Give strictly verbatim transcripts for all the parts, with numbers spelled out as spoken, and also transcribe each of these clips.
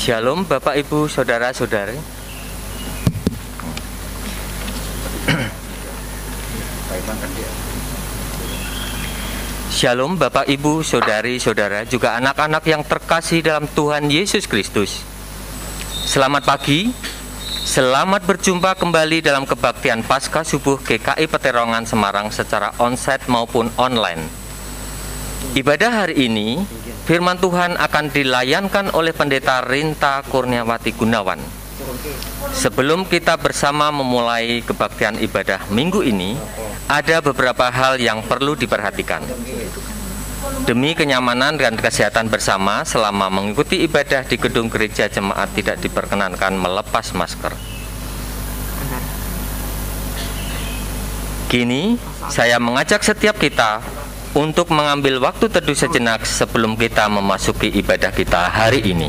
Shalom Bapak Ibu Saudara-saudari. Shalom Bapak Ibu Saudari-saudara, juga anak-anak yang terkasih dalam Tuhan Yesus Kristus. Selamat pagi, selamat berjumpa kembali dalam kebaktian Paskah Subuh G K I Peterongan Semarang secara onsite maupun online. Ibadah hari ini, firman Tuhan akan dilayankan oleh Pendeta Rinta Kurniawati Gunawan. Sebelum kita bersama memulai kebaktian ibadah minggu ini, ada beberapa hal yang perlu diperhatikan. Demi kenyamanan dan kesehatan bersama, selama mengikuti ibadah di gedung gereja, jemaat tidak diperkenankan melepas masker. Kini, saya mengajak setiap kita untuk mengambil waktu teduh sejenak sebelum kita memasuki ibadah kita hari ini.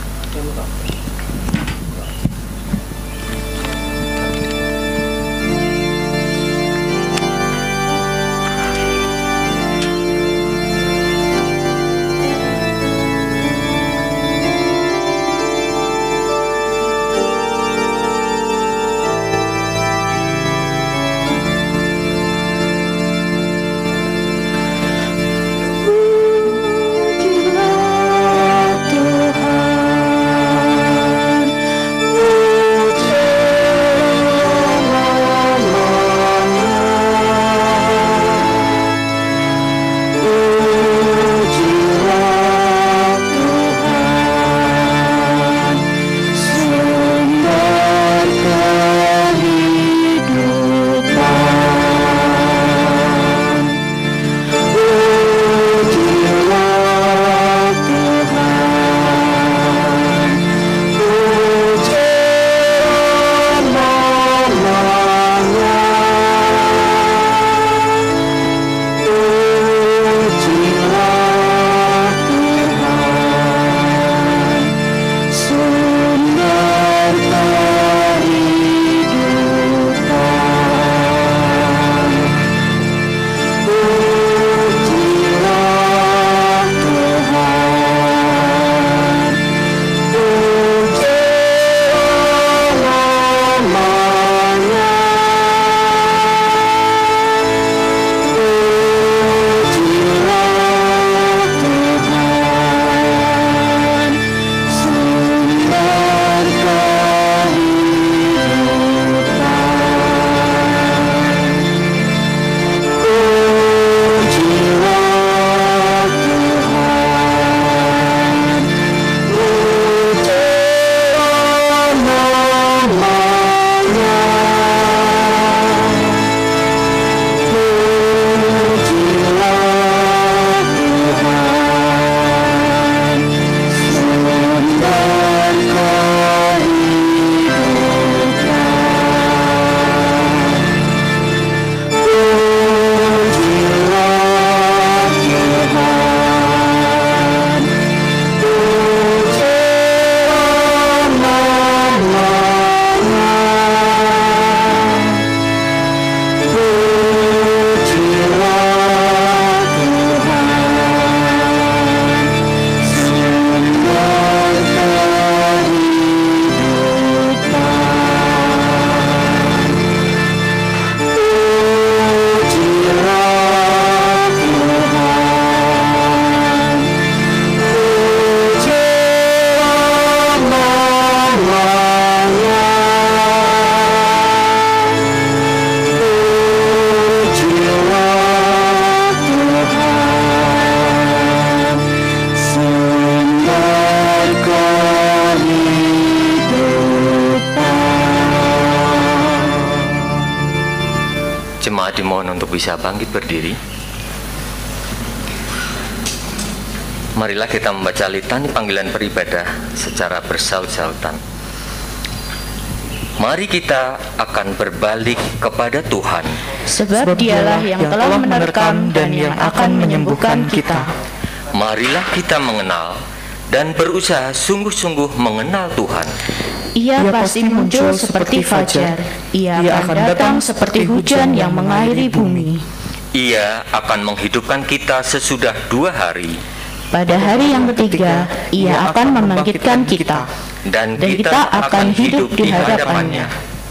Jemaat dimohon untuk bisa bangkit berdiri. Marilah kita membaca litani panggilan beribadah secara bersaut-sautan. Mari kita akan berbalik kepada Tuhan, sebab Dialah yang telah menerkam dan yang akan menyembuhkan kita. Marilah kita mengenal dan berusaha sungguh-sungguh mengenal Tuhan. Ia pasti muncul seperti fajar. Ia akan datang seperti hujan yang mengairi bumi. Ia akan menghidupkan kita sesudah dua hari. Pada hari yang ketiga, Ia akan membangkitkan kita, dan dan kita akan hidup di hadapan-Nya.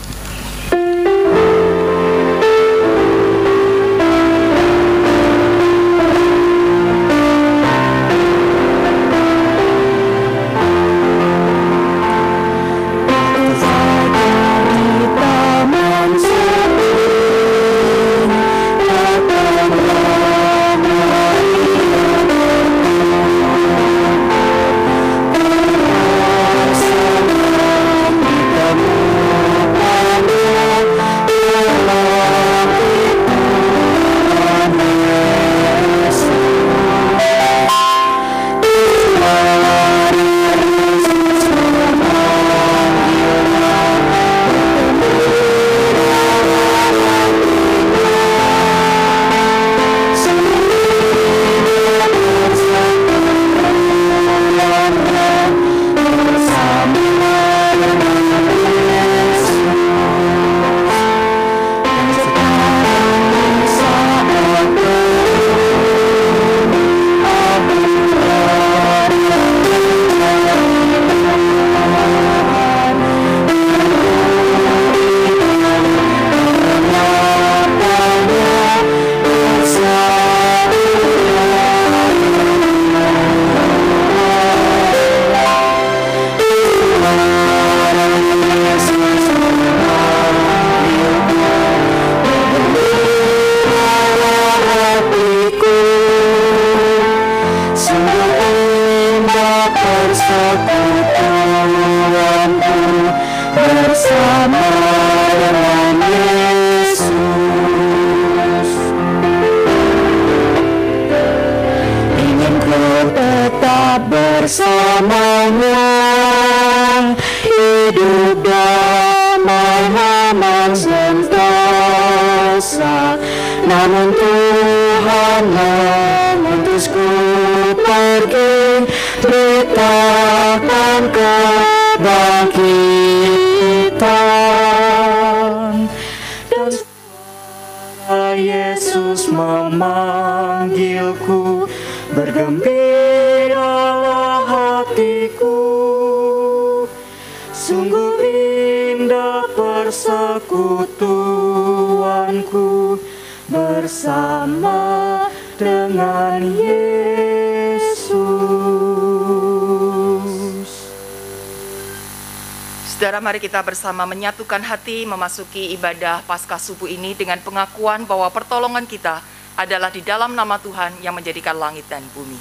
Mari kita bersama menyatukan hati memasuki ibadah Paskah subuh ini dengan pengakuan bahwa pertolongan kita adalah di dalam nama Tuhan yang menjadikan langit dan bumi.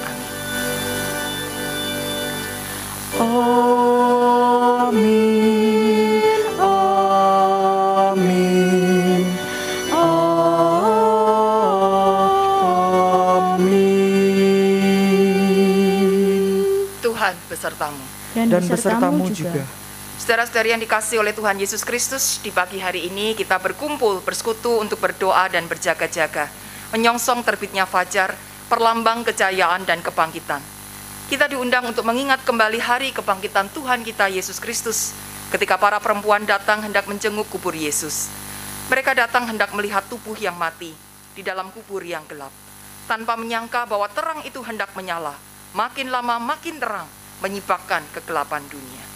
Amin. Amin. Amin. Tuhan besertamu. Dan, dan besertamu juga. juga. Saudara-saudari yang dikasihi oleh Tuhan Yesus Kristus, di pagi hari ini kita berkumpul, bersekutu untuk berdoa dan berjaga-jaga, menyongsong terbitnya fajar, perlambang kejayaan dan kebangkitan. Kita diundang untuk mengingat kembali hari kebangkitan Tuhan kita Yesus Kristus, ketika para perempuan datang hendak menjenguk kubur Yesus. Mereka datang hendak melihat tubuh yang mati di dalam kubur yang gelap, tanpa menyangka bahwa terang itu hendak menyala, makin lama makin terang, menyibakkan kegelapan dunia.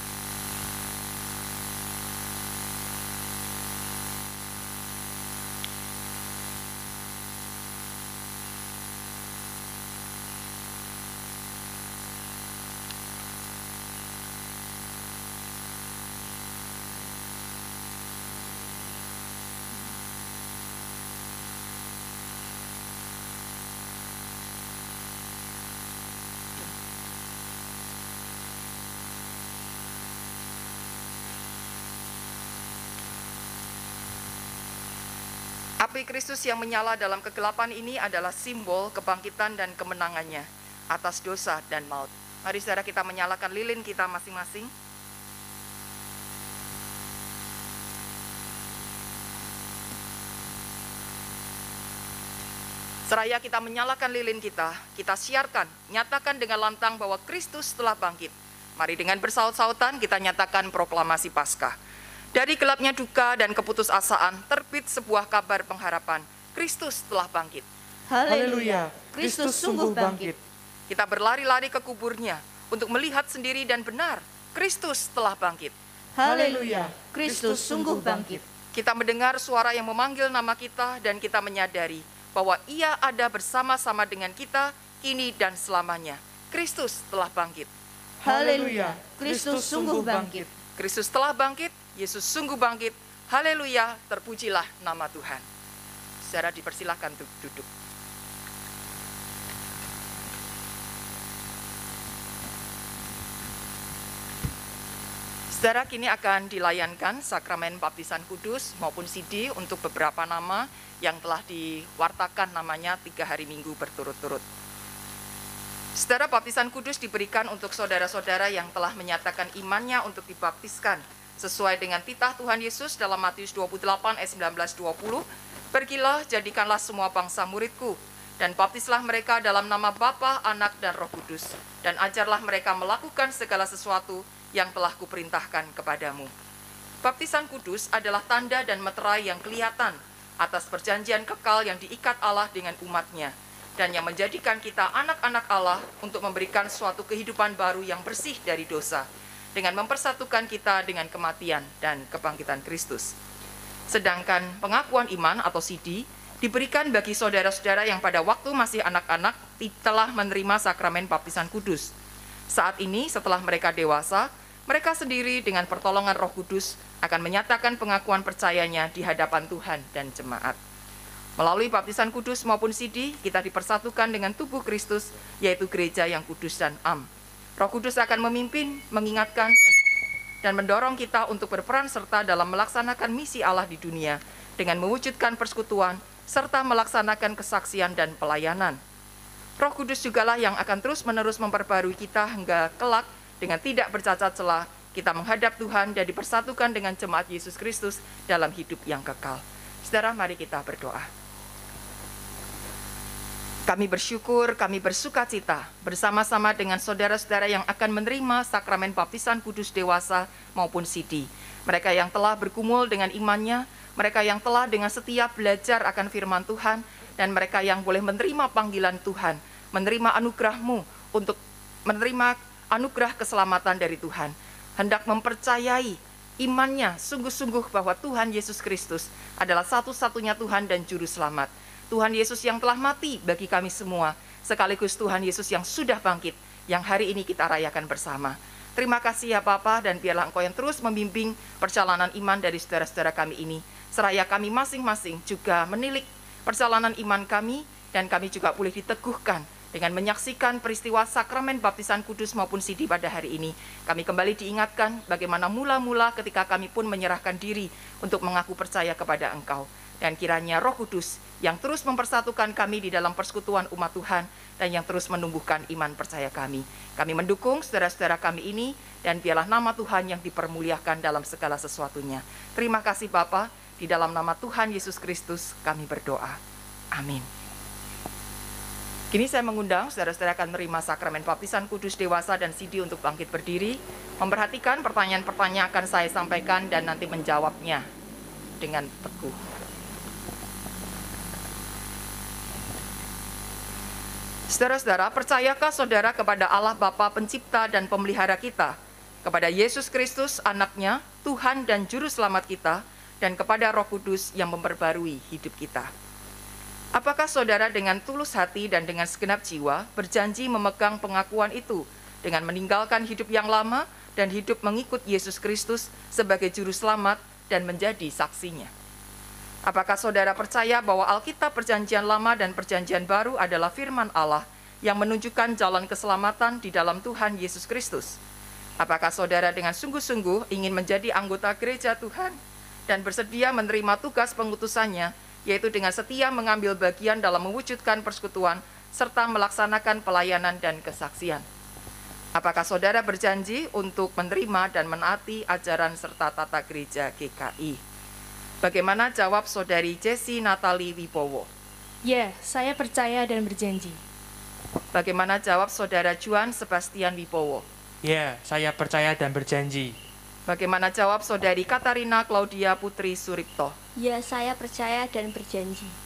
Api Kristus yang menyala dalam kegelapan ini adalah simbol kebangkitan dan kemenangannya atas dosa dan maut. Mari saudara kita menyalakan lilin kita masing-masing. Seraya kita menyalakan lilin kita, kita siarkan, nyatakan dengan lantang bahwa Kristus telah bangkit. Mari dengan bersaut-sautan kita nyatakan proklamasi Paskah. Dari gelapnya duka dan keputusasaan, terbit sebuah kabar pengharapan. Kristus telah bangkit. Haleluya, Kristus sungguh bangkit. Kita berlari-lari ke kuburnya untuk melihat sendiri dan benar, Kristus telah bangkit. Haleluya, Kristus sungguh bangkit. Kita mendengar suara yang memanggil nama kita dan kita menyadari bahwa Ia ada bersama-sama dengan kita kini dan selamanya. Kristus telah bangkit. Haleluya, Kristus sungguh bangkit. Kristus telah bangkit, Yesus sungguh bangkit. Haleluya, terpujilah nama Tuhan. Saudara dipersilahkan untuk duduk. Saudara, kini akan dilayankan sakramen baptisan kudus maupun C D untuk beberapa nama yang telah diwartakan namanya tiga hari minggu berturut-turut. Saudara, baptisan kudus diberikan untuk saudara-saudara yang telah menyatakan imannya untuk dibaptiskan sesuai dengan titah Tuhan Yesus dalam Matius dua puluh delapan ayat sembilan belas dua puluh. Pergilah, jadikanlah semua bangsa muridku, dan baptislah mereka dalam nama Bapa, Anak, dan Roh Kudus, dan ajarlah mereka melakukan segala sesuatu yang telah kuperintahkan kepadamu. Baptisan kudus adalah tanda dan meterai yang kelihatan atas perjanjian kekal yang diikat Allah dengan umatnya, dan yang menjadikan kita anak-anak Allah untuk memberikan suatu kehidupan baru yang bersih dari dosa, dengan mempersatukan kita dengan kematian dan kebangkitan Kristus. Sedangkan pengakuan iman atau C D diberikan bagi saudara-saudara yang pada waktu masih anak-anak telah menerima sakramen baptisan kudus. Saat ini setelah mereka dewasa, mereka sendiri dengan pertolongan Roh Kudus akan menyatakan pengakuan percayanya di hadapan Tuhan dan jemaat. Melalui baptisan kudus maupun C D, kita dipersatukan dengan tubuh Kristus, yaitu gereja yang kudus dan am. Roh Kudus akan memimpin, mengingatkan, dan mendorong kita untuk berperan serta dalam melaksanakan misi Allah di dunia, dengan mewujudkan persekutuan, serta melaksanakan kesaksian dan pelayanan. Roh Kudus jugalah yang akan terus-menerus memperbarui kita hingga kelak dengan tidak bercacat celah, kita menghadap Tuhan dan dipersatukan dengan jemaat Yesus Kristus dalam hidup yang kekal. Saudara, mari kita berdoa. Kami bersyukur, kami bersuka cita bersama-sama dengan saudara-saudara yang akan menerima sakramen baptisan kudus dewasa maupun C D. Mereka yang telah bergumul dengan imannya, mereka yang telah dengan setia belajar akan firman Tuhan, dan mereka yang boleh menerima panggilan Tuhan, menerima anugerah-Mu untuk menerima anugerah keselamatan dari Tuhan, hendak mempercayai imannya sungguh-sungguh bahwa Tuhan Yesus Kristus adalah satu-satunya Tuhan dan Juru Selamat. Tuhan Yesus yang telah mati bagi kami semua, sekaligus Tuhan Yesus yang sudah bangkit, yang hari ini kita rayakan bersama. Terima kasih ya Bapa, dan biarlah Engkau yang terus membimbing perjalanan iman dari saudara-saudara kami ini, seraya kami masing-masing juga menilik perjalanan iman kami, dan kami juga boleh diteguhkan dengan menyaksikan peristiwa sakramen baptisan kudus maupun C D pada hari ini. Kami kembali diingatkan bagaimana mula-mula ketika kami pun menyerahkan diri untuk mengaku percaya kepada Engkau. Dan kiranya Roh Kudus yang terus mempersatukan kami di dalam persekutuan umat Tuhan dan yang terus menumbuhkan iman percaya kami. Kami mendukung saudara-saudara kami ini, dan biarlah nama Tuhan yang dipermuliakan dalam segala sesuatunya. Terima kasih Bapa, di dalam nama Tuhan Yesus Kristus kami berdoa. Amin. Kini saya mengundang saudara-saudara akan menerima sakramen baptisan kudus dewasa dan C D untuk bangkit berdiri, memperhatikan pertanyaan-pertanyaan akan saya sampaikan dan nanti menjawabnya dengan teguh. Saudara-saudara, percayakah saudara kepada Allah Bapa Pencipta dan Pemelihara kita, kepada Yesus Kristus Anaknya, Tuhan dan Juru Selamat kita, dan kepada Roh Kudus yang memperbarui hidup kita? Apakah saudara dengan tulus hati dan dengan segenap jiwa berjanji memegang pengakuan itu dengan meninggalkan hidup yang lama dan hidup mengikut Yesus Kristus sebagai Juru Selamat dan menjadi saksinya? Apakah saudara percaya bahwa Alkitab Perjanjian Lama dan Perjanjian Baru adalah firman Allah yang menunjukkan jalan keselamatan di dalam Tuhan Yesus Kristus? Apakah saudara dengan sungguh-sungguh ingin menjadi anggota gereja Tuhan dan bersedia menerima tugas pengutusannya, yaitu dengan setia mengambil bagian dalam mewujudkan persekutuan serta melaksanakan pelayanan dan kesaksian? Apakah saudara berjanji untuk menerima dan menaati ajaran serta tata gereja G K I? Bagaimana jawab saudari Jessie Natali Wibowo? Ya, saya percaya dan berjanji. Bagaimana jawab saudara Juan Sebastian Wibowo? Ya, saya percaya dan berjanji. Bagaimana jawab saudari Katarina Claudia Putri Suripto? Ya, saya percaya dan berjanji.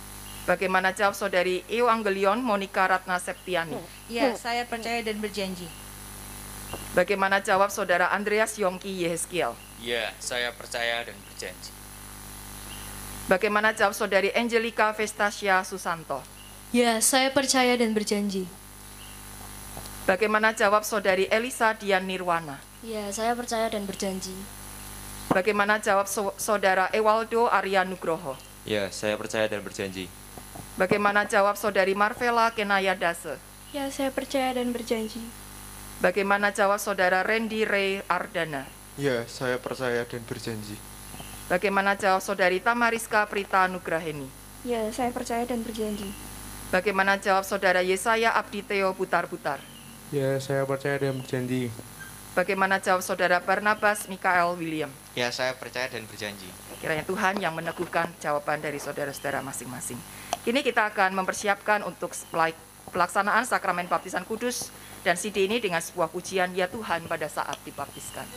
Bagaimana jawab Saudari Euangelion Monica Ratna Septiani? Ya, saya percaya dan berjanji. Bagaimana jawab Saudara Andreas Yongki Yehezkiel? Ya, saya percaya dan berjanji. Bagaimana jawab Saudari Angelica Vestasia Susanto? Ya, saya percaya dan berjanji. Bagaimana jawab Saudari Elisa Dian Nirwana? Ya, saya percaya dan berjanji. Bagaimana jawab so Saudara Ewaldo Arya Nugroho? Ya, saya percaya dan berjanji. Bagaimana jawab Saudari Marvela Kenaya Dase? Ya, saya percaya dan berjanji. Bagaimana jawab Saudara Randy Ray Ardana? Ya, saya percaya dan berjanji. Bagaimana jawab Saudari Tamariska Prita Nugraheni? Ya, saya percaya dan berjanji. Bagaimana jawab Saudara Yesaya Abdi Teo Butar-Butar? Ya, saya percaya dan berjanji. Bagaimana jawab Saudara Barnabas Mikael William? Ya, saya percaya dan berjanji. Kiranya Tuhan yang meneguhkan jawaban dari saudara-saudara masing-masing. Kini kita akan mempersiapkan untuk pelaksanaan sakramen baptisan kudus dan C D ini dengan sebuah pujian Ya Tuhan pada saat dibaptiskan.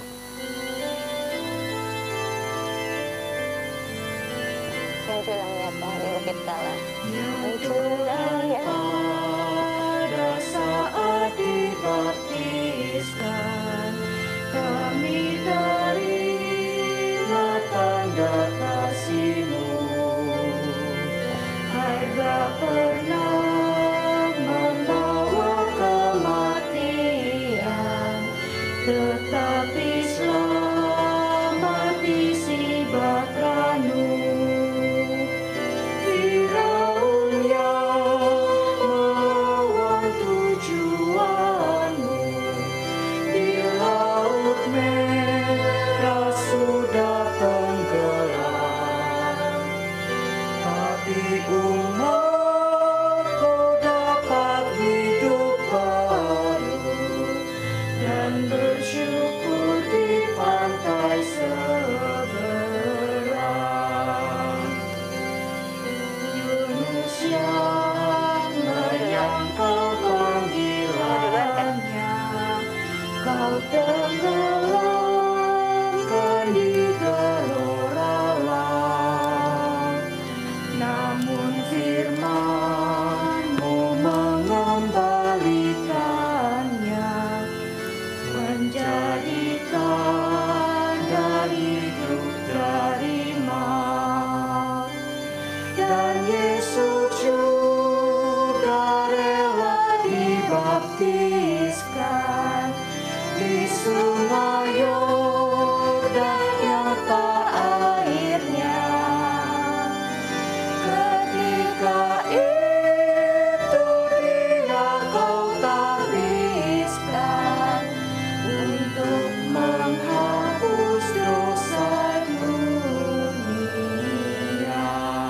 Munculan ya Tuhan di bukit kala. Munculan ya pada saat dibaptiskan, kami terima tanda kasih-Mu. Harga pernah membawa kematian, tetapi selamat isi Bahtera-Mu. Firaun yang melawan tujuan-Mu, di laut merah sudah tenggelam, tapi umat-Mu dapat hidup baru dan bersyukur di pantai seberang. Yunus yang menyangkal panggilannya, kau tenggelamkan di gelora laut. Namun firman-Mu mengembalikannya menjadi tanda hidup dari maut. Dan Yesus juga rela dibaptiskan di sungai Yordan yang tak airnya. Ketika itu Dia kau tabiskan untuk menghapus dosa dunia.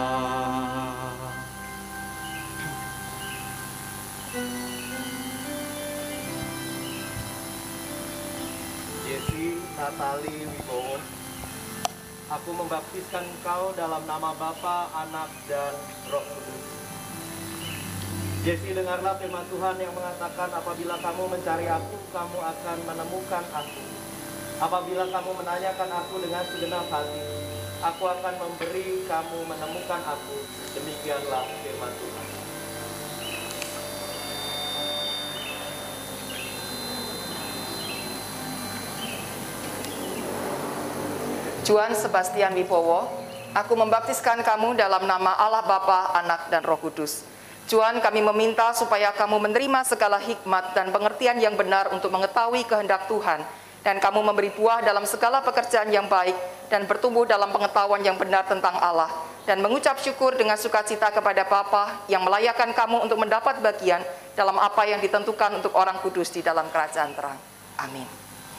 Jesse Natali Wibowo, aku membaptiskan engkau dalam nama Bapa, Anak, dan Roh Kudus. Jesse, dengarlah firman Tuhan yang mengatakan, apabila kamu mencari aku, kamu akan menemukan aku. Apabila kamu menanyakan aku dengan segenap hati, aku akan memberi kamu menemukan aku. Demikianlah firman Tuhan. Juan Sebastian Wibowo, aku membaptiskan kamu dalam nama Allah Bapa, Anak, dan Roh Kudus. Juan, kami meminta supaya kamu menerima segala hikmat dan pengertian yang benar untuk mengetahui kehendak Tuhan, dan kamu memberi buah dalam segala pekerjaan yang baik, dan bertumbuh dalam pengetahuan yang benar tentang Allah, dan mengucap syukur dengan sukacita kepada Bapa yang melayakkan kamu untuk mendapat bagian dalam apa yang ditentukan untuk orang kudus di dalam kerajaan terang. Amin.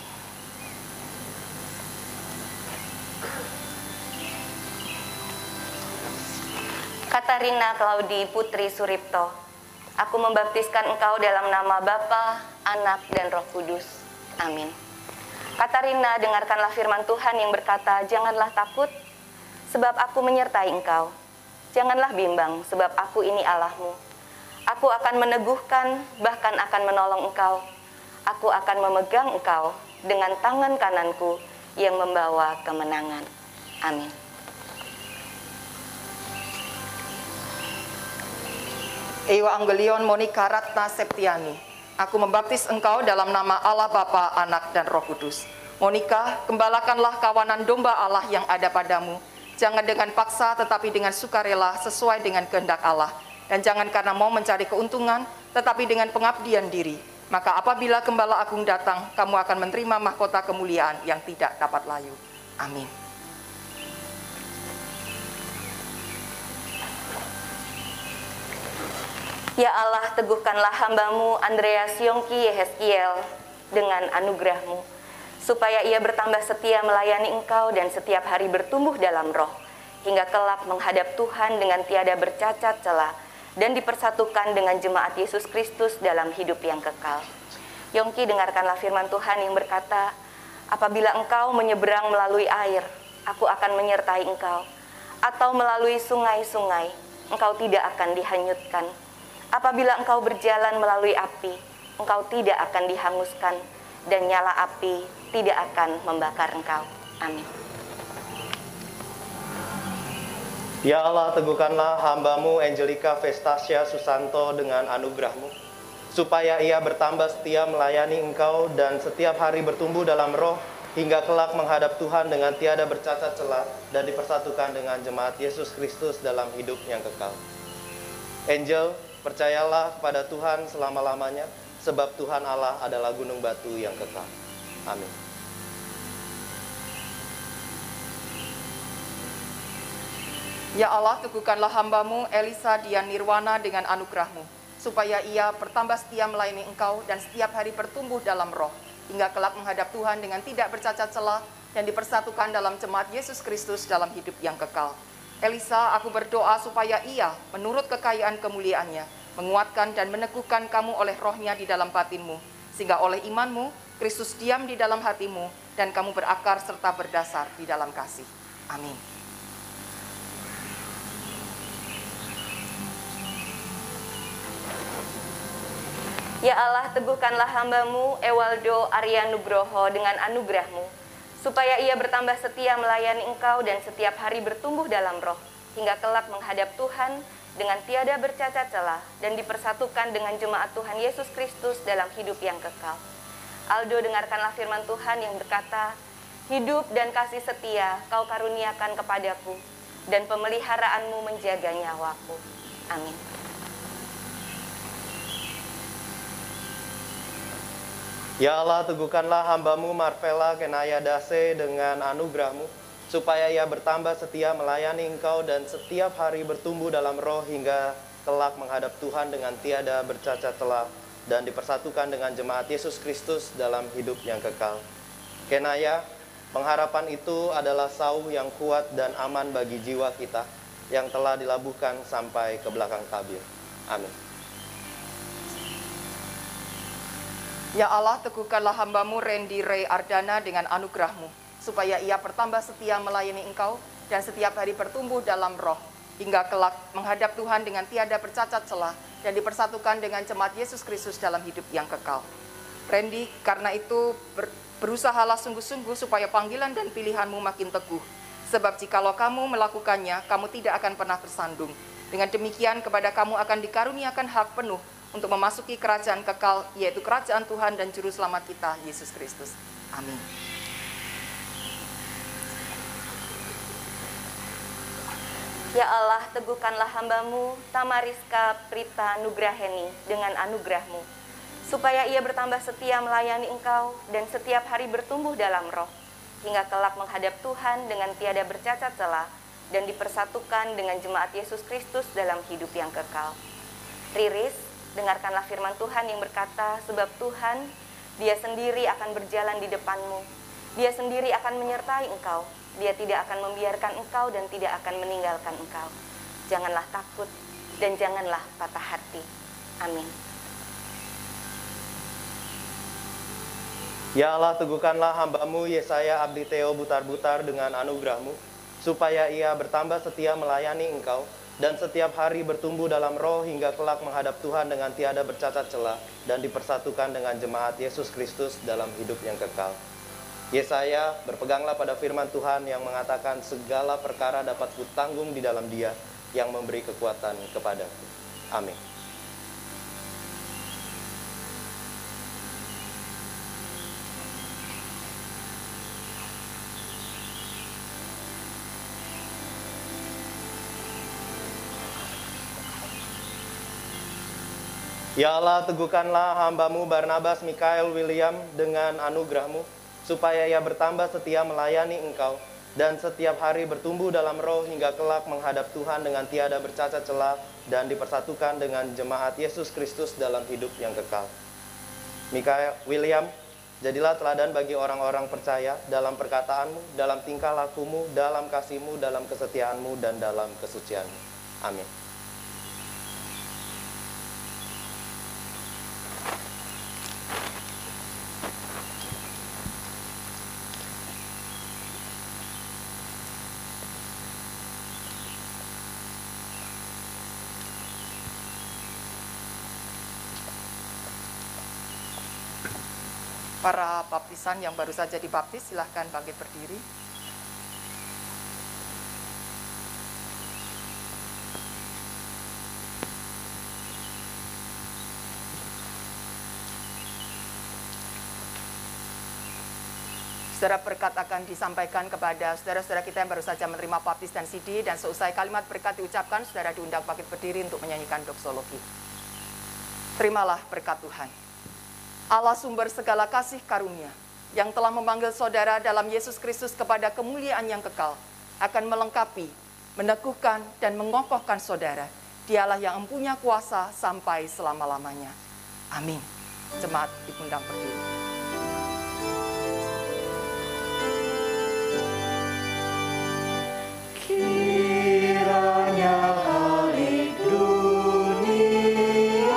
Katarina Claudi Putri Suripto, aku membaptiskan engkau dalam nama Bapa, Anak, dan Roh Kudus. Amin. Katarina, dengarkanlah firman Tuhan yang berkata, janganlah takut, sebab aku menyertai engkau. Janganlah bimbang, sebab aku ini Allahmu. Aku akan meneguhkan, bahkan akan menolong engkau. Aku akan memegang engkau dengan tangan kananku yang membawa kemenangan. Amin. Evangelion Monica Ratna Septiani. Aku membaptis engkau dalam nama Allah Bapa, Anak, dan Roh Kudus. Monica, gembalakanlah kawanan domba Allah yang ada padamu. Jangan dengan paksa, tetapi dengan sukarela sesuai dengan kehendak Allah. Dan jangan karena mau mencari keuntungan, tetapi dengan pengabdian diri. Maka apabila Gembala Agung datang, kamu akan menerima mahkota kemuliaan yang tidak dapat layu. Amin. Ya Allah, teguhkanlah hamba-Mu Andreas Yongki Yehezkiel dengan anugerah-Mu, supaya ia bertambah setia melayani Engkau dan setiap hari bertumbuh dalam roh, hingga kelak menghadap Tuhan dengan tiada bercacat celah, dan dipersatukan dengan jemaat Yesus Kristus dalam hidup yang kekal. Yongki, dengarkanlah firman Tuhan yang berkata, apabila engkau menyeberang melalui air, aku akan menyertai engkau, atau melalui sungai-sungai, engkau tidak akan dihanyutkan. Apabila engkau berjalan melalui api, engkau tidak akan dihanguskan, dan nyala api tidak akan membakar engkau. Amin. Ya Allah, teguhkanlah hamba-Mu Angelica Vestasia Susanto dengan anugerah-Mu, supaya ia bertambah setia melayani Engkau dan setiap hari bertumbuh dalam roh, hingga kelak menghadap Tuhan dengan tiada bercacat celah dan dipersatukan dengan jemaat Yesus Kristus dalam hidup yang kekal. Angel, percayalah kepada Tuhan selama-lamanya, sebab Tuhan Allah adalah gunung batu yang kekal. Amin. Ya Allah, teguhkanlah hamba-Mu Elisa Dian Nirwana dengan anugerah-Mu, supaya ia bertambah setia melayani Engkau dan setiap hari bertumbuh dalam roh, hingga kelak menghadap Tuhan dengan tidak bercacat celah dan dipersatukan dalam jemaat Yesus Kristus dalam hidup yang kekal. Elisa, aku berdoa supaya ia, menurut kekayaan kemuliaannya, menguatkan dan meneguhkan kamu oleh rohnya di dalam batinmu, sehingga oleh imanmu, Kristus diam di dalam hatimu, dan kamu berakar serta berdasar di dalam kasih. Amin. Ya Allah, teguhkanlah hamba-Mu Ewaldo Arya Nugroho dengan anugerah-Mu, supaya ia bertambah setia melayani Engkau dan setiap hari bertumbuh dalam roh, hingga kelak menghadap Tuhan dengan tiada bercacat celah dan dipersatukan dengan jemaat Tuhan Yesus Kristus dalam hidup yang kekal. Aldo, dengarkanlah firman Tuhan yang berkata, hidup dan kasih setia Kau karuniakan kepadaku, dan pemeliharaanmu menjaga nyawaku. Amin. Ya Allah, teguhkanlah hamba-Mu Marvela Kenaya Dase dengan anugerah-Mu, supaya ia bertambah setia melayani Engkau dan setiap hari bertumbuh dalam roh hingga kelak menghadap Tuhan dengan tiada bercacat celah dan dipersatukan dengan jemaat Yesus Kristus dalam hidup yang kekal. Kenaya, pengharapan itu adalah sauh yang kuat dan aman bagi jiwa kita yang telah dilabuhkan sampai ke belakang tabir. Amin. Ya Allah, teguhkanlah hamba-Mu Randy Ray Ardana dengan anugerah-Mu, supaya ia bertambah setia melayani Engkau dan setiap hari bertumbuh dalam roh, hingga kelak menghadap Tuhan dengan tiada bercacat celah dan dipersatukan dengan jemaat Yesus Kristus dalam hidup yang kekal. Randy, karena itu ber, berusahalah sungguh-sungguh supaya panggilan dan pilihan-Mu makin teguh, sebab jikalau kamu melakukannya, kamu tidak akan pernah bersandung. Dengan demikian, kepada kamu akan dikaruniakan hak penuh untuk memasuki kerajaan kekal, yaitu kerajaan Tuhan dan Juru Selamat kita, Yesus Kristus. Amin. Ya Allah, teguhkanlah hamba-Mu Tamariska Prita Nugraheni dengan anugerah-Mu, supaya ia bertambah setia melayani Engkau dan setiap hari bertumbuh dalam roh, hingga kelak menghadap Tuhan dengan tiada bercacat celah dan dipersatukan dengan jemaat Yesus Kristus dalam hidup yang kekal. Riris, dengarkanlah firman Tuhan yang berkata, sebab Tuhan, Dia sendiri akan berjalan di depan-Mu. Dia sendiri akan menyertai Engkau. Dia tidak akan membiarkan Engkau dan tidak akan meninggalkan Engkau. Janganlah takut dan janganlah patah hati. Amin. Ya Allah, teguhkanlah hamba-Mu Yesaya Abdi Theo Butar-Butar dengan anugerah-Mu, supaya ia bertambah setia melayani Engkau dan setiap hari bertumbuh dalam roh hingga kelak menghadap Tuhan dengan tiada bercacat celah dan dipersatukan dengan jemaat Yesus Kristus dalam hidup yang kekal. Yesaya, berpeganglah pada firman Tuhan yang mengatakan segala perkara dapat kutanggung di dalam Dia yang memberi kekuatan kepadaku. Amin. Ya Allah, teguhkanlah hamba-Mu Barnabas Mikael William dengan anugerah-Mu, supaya ia bertambah setia melayani Engkau, dan setiap hari bertumbuh dalam roh hingga kelak menghadap Tuhan dengan tiada bercacat celah dan dipersatukan dengan jemaat Yesus Kristus dalam hidup yang kekal. Mikael William, jadilah teladan bagi orang-orang percaya dalam perkataanmu, dalam tingkah lakumu, dalam kasihmu, dalam kesetiaanmu, dan dalam kesucianmu. Amin. Para baptisan yang baru saja dibaptis, silahkan bangkit berdiri. Saudara, berkat akan disampaikan kepada saudara-saudara kita yang baru saja menerima baptis dan C D, dan seusai kalimat berkat diucapkan, saudara diundang bangkit berdiri untuk menyanyikan doksologi. Terimalah berkat Tuhan. Allah sumber segala kasih karunia, yang telah memanggil saudara dalam Yesus Kristus kepada kemuliaan yang kekal, akan melengkapi, meneguhkan, dan mengokohkan saudara. Dialah yang mempunyai kuasa sampai selama-lamanya. Amin. Jemaat diundang berdiri. Kiranya kali dunia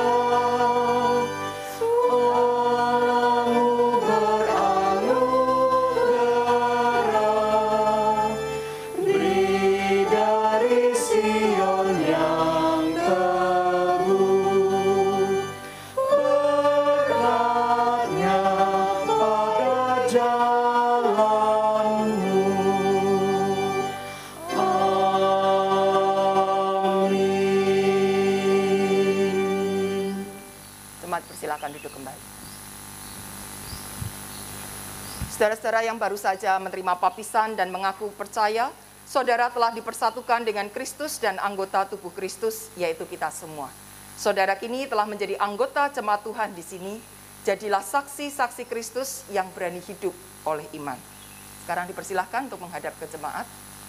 silakan duduk kembali. Saudara-saudara yang baru saja menerima baptisan dan mengaku percaya, saudara telah dipersatukan dengan Kristus dan anggota tubuh Kristus, yaitu kita semua. Saudara kini telah menjadi anggota jemaat Tuhan di sini, jadilah saksi-saksi Kristus yang berani hidup oleh iman. Sekarang dipersilahkan untuk menghadap ke jemaat.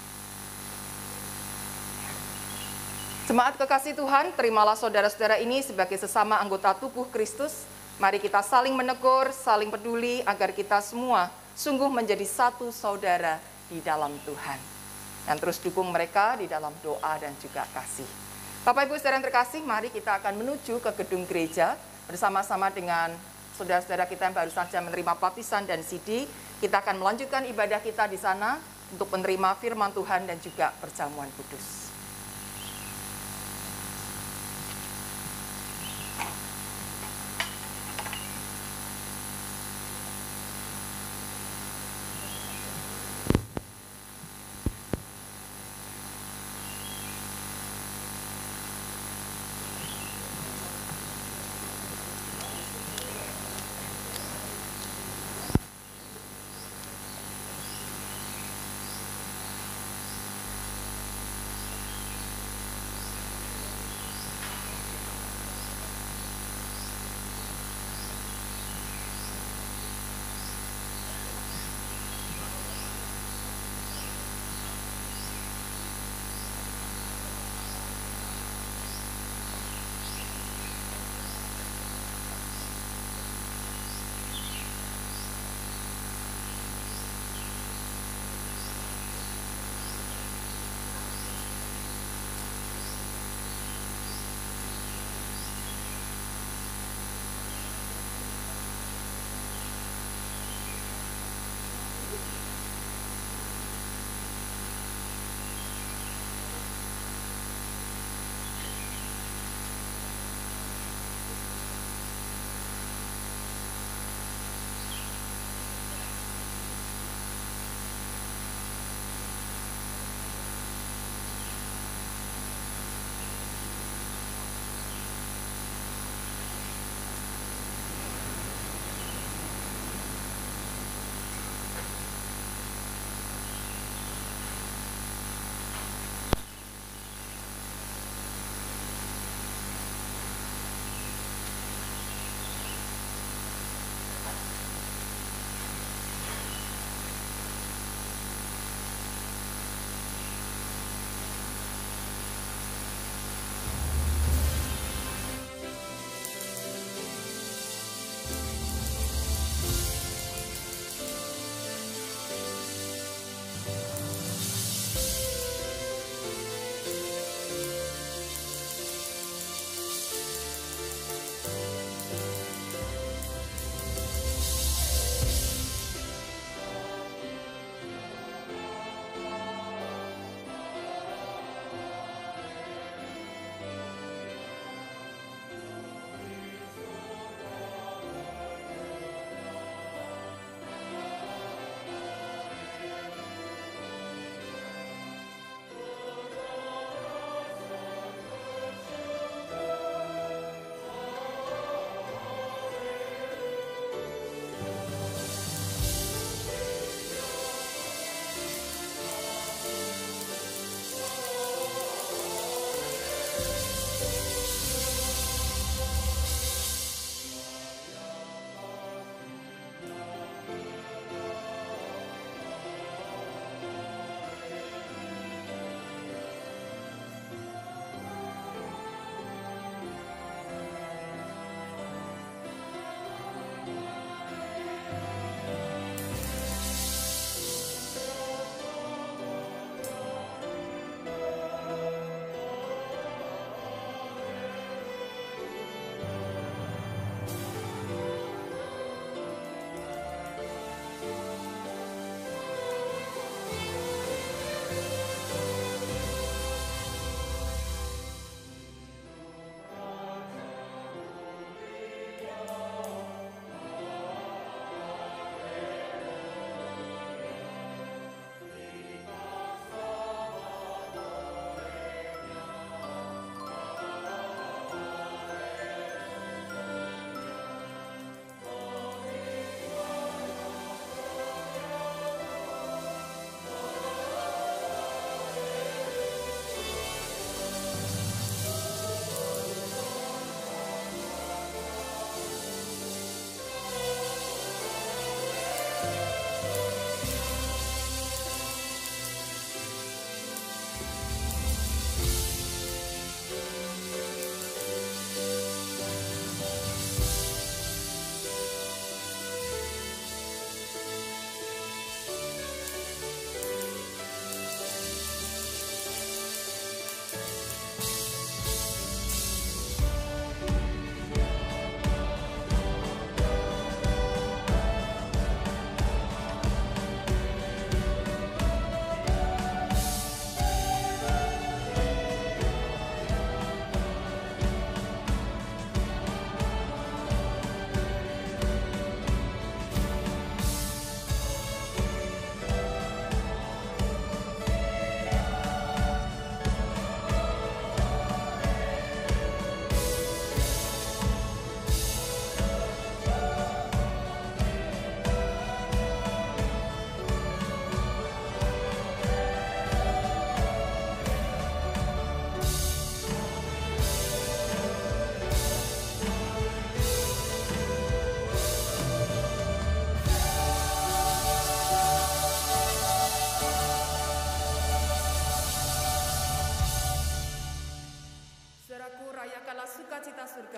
Jemaat kekasih Tuhan, terimalah saudara-saudara ini sebagai sesama anggota tubuh Kristus. Mari kita saling menegur, saling peduli, agar kita semua sungguh menjadi satu saudara di dalam Tuhan. Dan terus dukung mereka di dalam doa dan juga kasih. Bapak Ibu saudara yang terkasih, mari kita akan menuju ke gedung gereja bersama-sama dengan saudara-saudara kita yang baru saja menerima baptisan dan C D. Kita akan melanjutkan ibadah kita di sana untuk menerima firman Tuhan dan juga perjamuan kudus.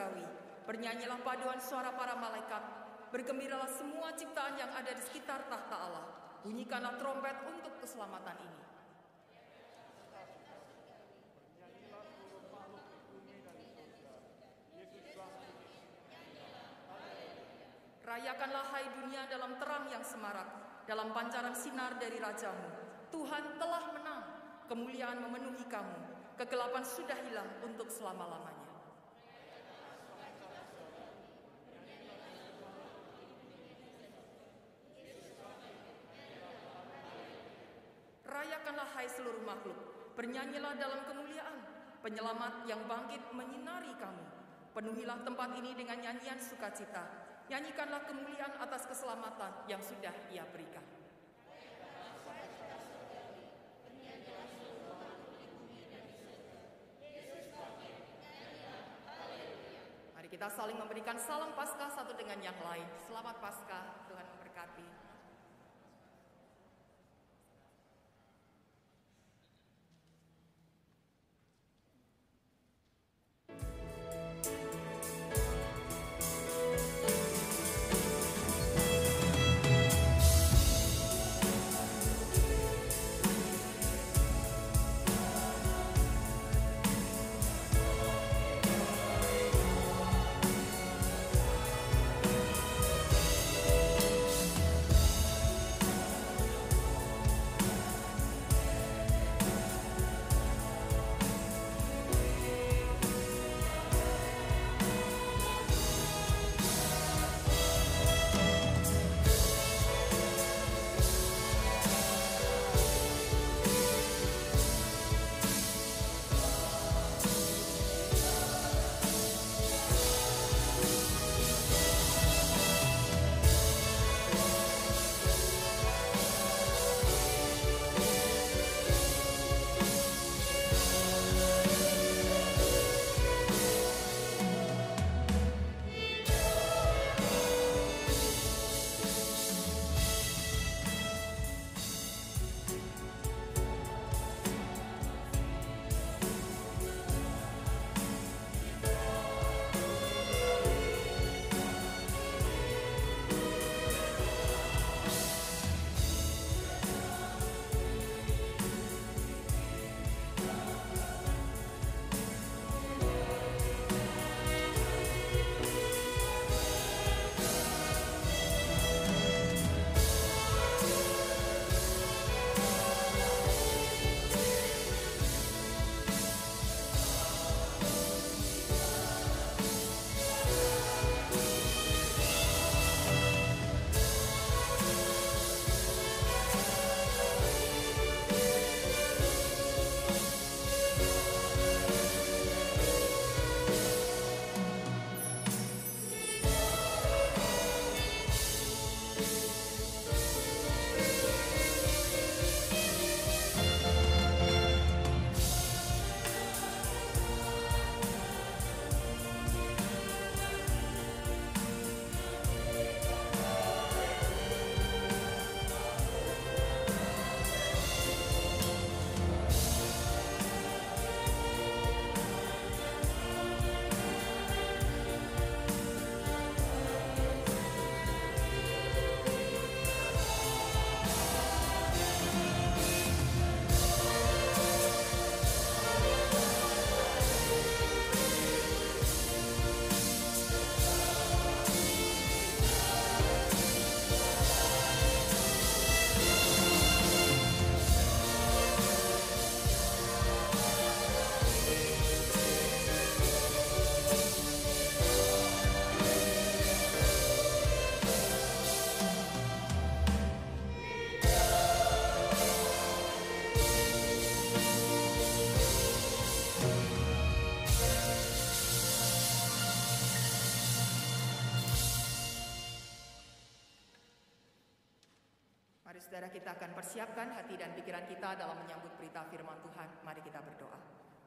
surgawi, bernyanyilah paduan suara para malaikat, bergembiralah semua ciptaan yang ada di sekitar tahta Allah, bunyikanlah trompet untuk keselamatan ini. Rayakanlah hai dunia dalam terang yang semarak, dalam pancaran sinar dari Rajamu. Tuhan telah menang, kemuliaan memenuhi kamu, kegelapan sudah hilang untuk selama-lamanya. Rayakanlah hai seluruh makhluk, bernyanyilah dalam kemuliaan, penyelamat yang bangkit menyinari kamu. Penuhilah tempat ini dengan nyanyian sukacita, nyanyikanlah kemuliaan atas keselamatan yang sudah Ia berikan. Mari kita saling memberikan salam Paskah satu dengan yang lain. Selamat Paskah, Tuhan memberkati. Mari saudara, kita akan persiapkan hati dan pikiran kita dalam menyambut berita firman Tuhan. Mari kita berdoa.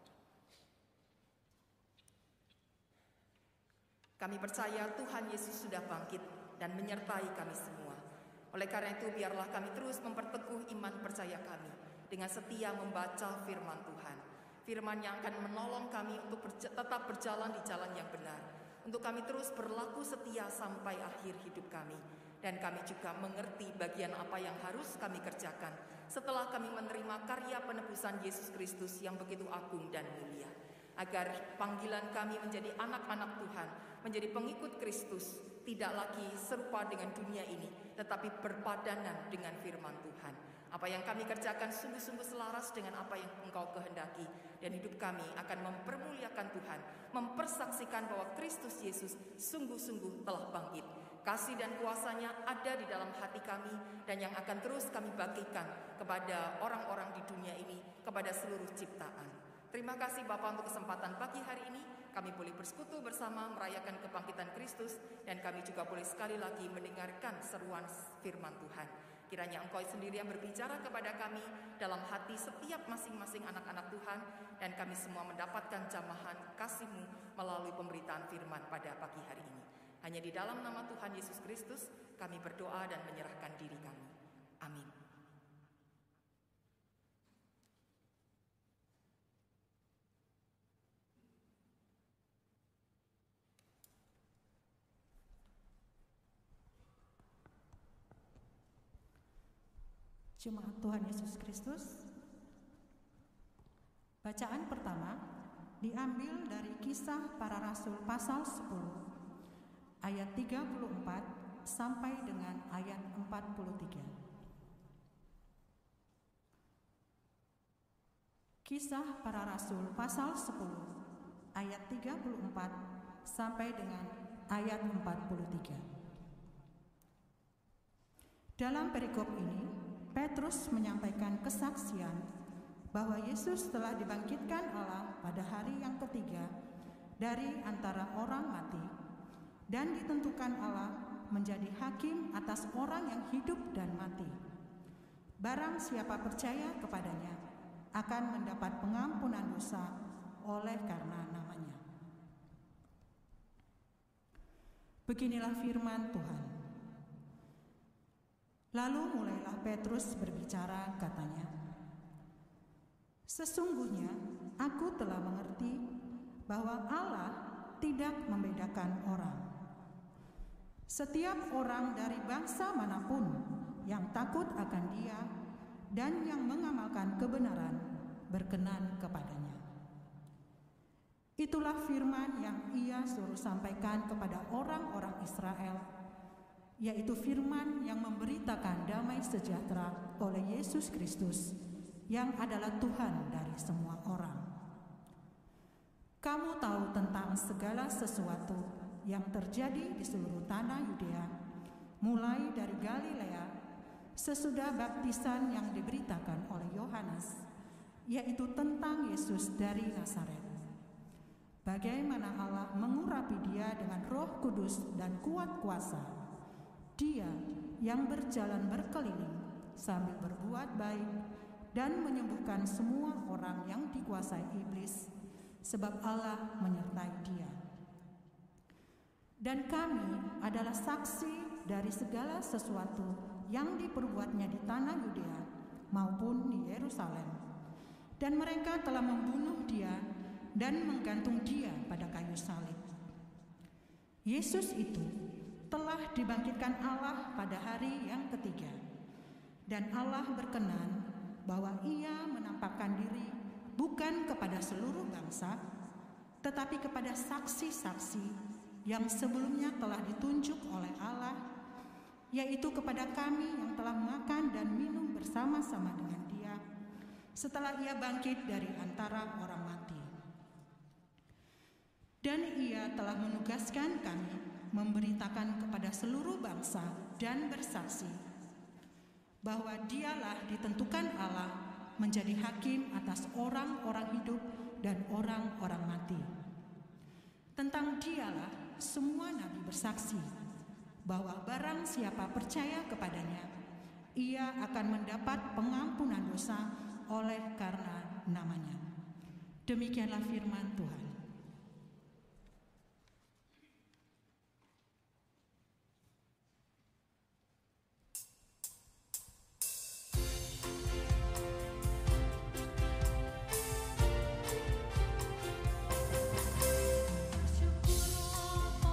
Kami percaya Tuhan Yesus sudah bangkit dan menyertai kami semua. Oleh karena itu, biarlah kami terus memperteguh iman percaya kami dengan setia membaca firman Tuhan. Firman yang akan menolong kami untuk berja- tetap berjalan di jalan yang benar. untuk kami terus berlaku setia sampai akhir hidup kami. Dan kami juga mengerti bagian apa yang harus kami kerjakan setelah kami menerima karya penebusan Yesus Kristus yang begitu agung dan mulia. Agar panggilan kami menjadi anak-anak Tuhan, menjadi pengikut Kristus, tidak lagi serupa dengan dunia ini, tetapi berpadanan dengan firman Tuhan. Apa yang kami kerjakan sungguh-sungguh selaras dengan apa yang Engkau kehendaki, dan hidup kami akan mempermuliakan Tuhan, mempersaksikan bahwa Kristus Yesus sungguh-sungguh telah bangkit. Kasih dan kuasanya ada di dalam hati kami, dan yang akan terus kami bagikan kepada orang-orang di dunia ini, kepada seluruh ciptaan. Terima kasih Bapa untuk kesempatan pagi hari ini. Kami boleh bersekutu bersama merayakan kebangkitan Kristus, dan kami juga boleh sekali lagi mendengarkan seruan firman Tuhan. Kiranya Engkau sendiri yang berbicara kepada kami dalam hati setiap masing-masing anak-anak Tuhan, dan kami semua mendapatkan jamahan kasih-Mu melalui pemberitaan firman pada pagi hari ini. Hanya di dalam nama Tuhan Yesus Kristus kami berdoa dan menyerahkan diri kami. Amin. Jemaat Tuhan Yesus Kristus, bacaan pertama diambil dari Kisah Para Rasul pasal sepuluh ayat tiga puluh empat sampai dengan ayat empat puluh tiga. Kisah Para Rasul pasal sepuluh ayat tiga puluh empat sampai dengan ayat empat puluh tiga. Dalam perikop ini Petrus menyampaikan kesaksian bahwa Yesus telah dibangkitkan Allah pada hari yang ketiga dari antara orang mati, dan ditentukan Allah menjadi hakim atas orang yang hidup dan mati. Barang siapa percaya kepadanya akan mendapat pengampunan dosa oleh karena namanya. Beginilah firman Tuhan. Lalu mulailah Petrus berbicara, katanya, "Sesungguhnya aku telah mengerti bahwa Allah tidak membedakan orang. Setiap orang dari bangsa manapun yang takut akan Dia dan yang mengamalkan kebenaran berkenan kepadanya." Itulah firman yang Ia suruh sampaikan kepada orang-orang Israel, yaitu firman yang memberitakan damai sejahtera oleh Yesus Kristus, yang adalah Tuhan dari semua orang. Kamu tahu tentang segala sesuatu yang terjadi di seluruh tanah Yudea, mulai dari Galilea, sesudah baptisan yang diberitakan oleh Yohanes, yaitu tentang Yesus dari Nazaret. Bagaimana Allah mengurapi Dia dengan Roh Kudus dan kuat kuasa. Dia yang berjalan berkeliling sambil berbuat baik dan menyembuhkan semua orang yang dikuasai iblis, sebab Allah menyertai Dia. Dan kami adalah saksi dari segala sesuatu yang diperbuatnya di tanah Yudea maupun di Yerusalem. Dan mereka telah membunuh Dia dan menggantung Dia pada kayu salib. Yesus itu telah dibangkitkan Allah pada hari yang ketiga, dan Allah berkenan bahwa Ia menampakkan diri bukan kepada seluruh bangsa, tetapi kepada saksi-saksi yang sebelumnya telah ditunjuk oleh Allah, yaitu kepada kami yang telah makan dan minum bersama-sama dengan Dia setelah Ia bangkit dari antara orang mati. Dan Ia telah menugaskan kami memberitakan kepada seluruh bangsa dan bersaksi bahwa Dialah ditentukan Allah menjadi hakim atas orang-orang hidup dan orang-orang mati. Tentang Dialah semua nabi bersaksi bahwa barang siapa percaya kepadanya, ia akan mendapat pengampunan dosa oleh karena namanya. Demikianlah firman Tuhan. Syukurlah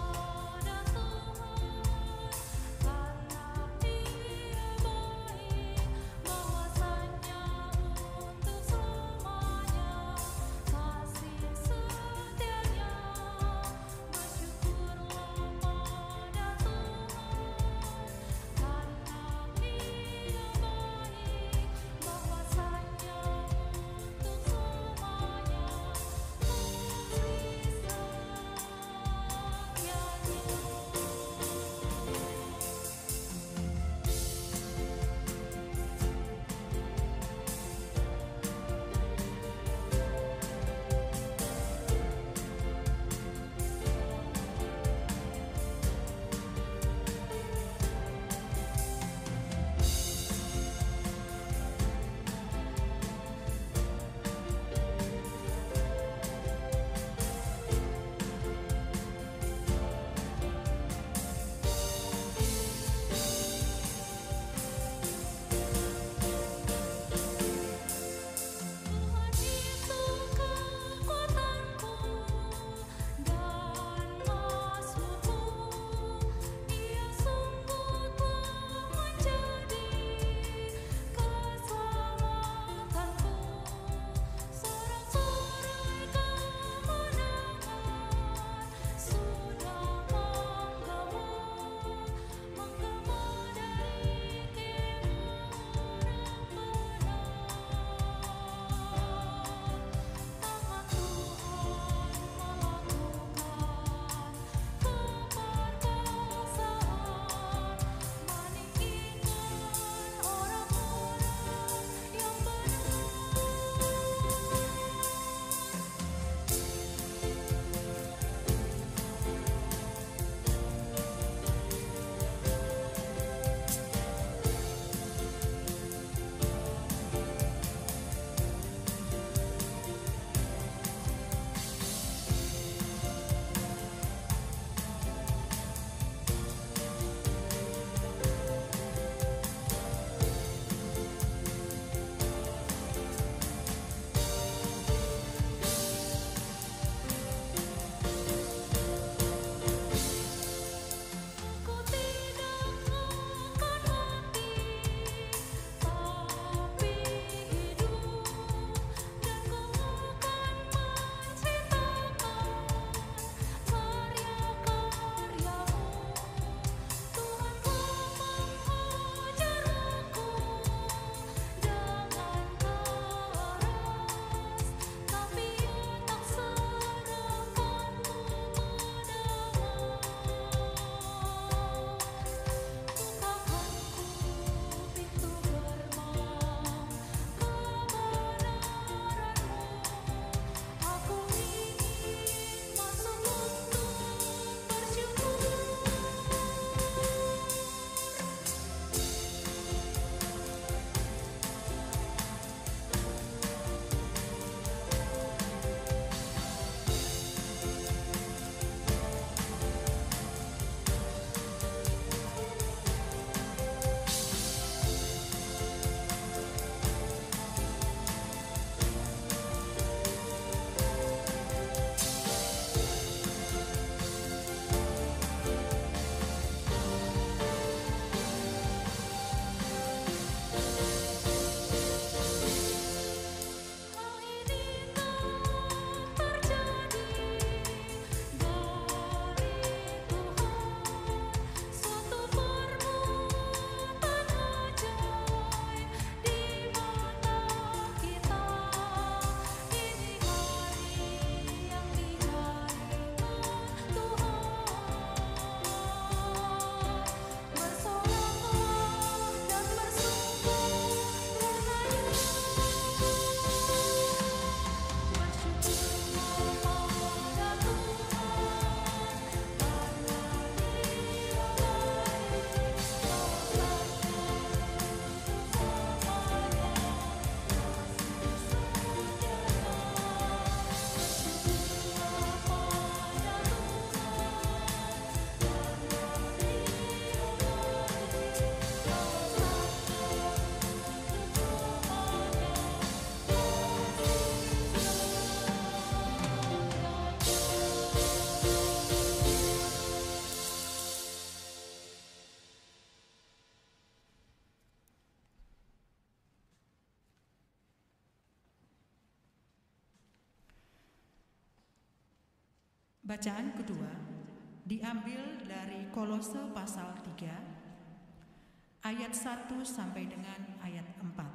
Bacaan kedua diambil dari Kolose pasal tiga ayat satu sampai dengan ayat empat.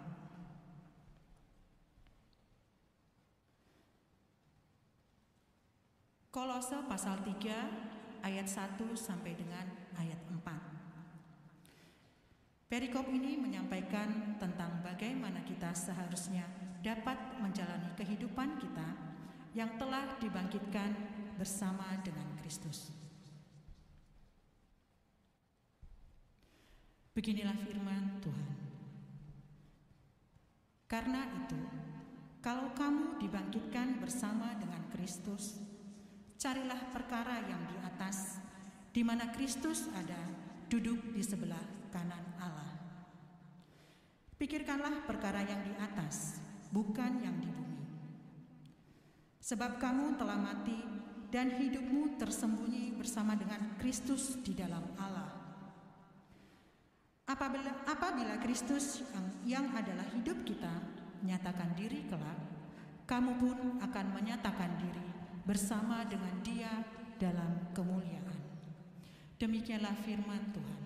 Kolose pasal tiga ayat satu sampai dengan ayat empat. Perikop ini menyampaikan tentang bagaimana kita seharusnya dapat menjalani kehidupan kita yang telah dibangkitkan bersama dengan Kristus. Beginilah firman Tuhan. Karena itu, kalau kamu dibangkitkan bersama dengan Kristus, carilah perkara yang di atas, di mana Kristus ada, duduk di sebelah kanan Allah. Pikirkanlah perkara yang di atas, bukan yang di bumi. Sebab kamu telah mati dan hidupmu tersembunyi bersama dengan Kristus di dalam Allah. Apabila, apabila Kristus yang, yang adalah hidup kita nyatakan diri kelak, kamu pun akan menyatakan diri bersama dengan Dia dalam kemuliaan. Demikianlah firman Tuhan.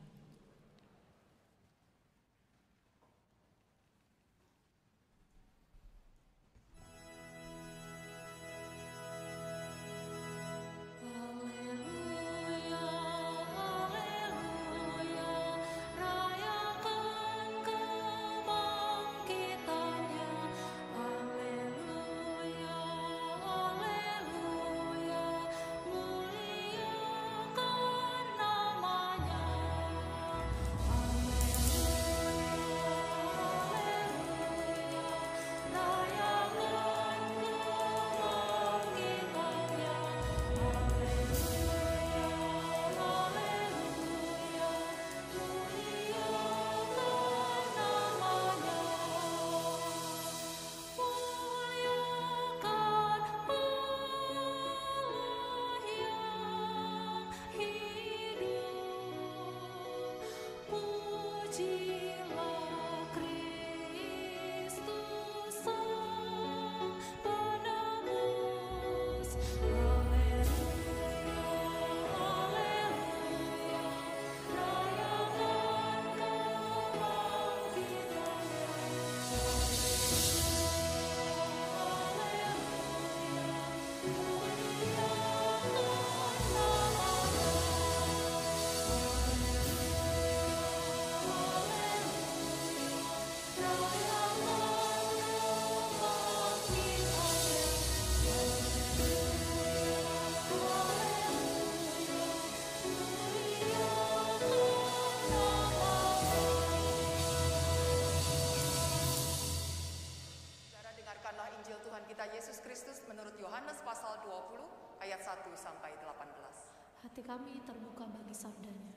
Hati kami terbuka bagi sabdanya.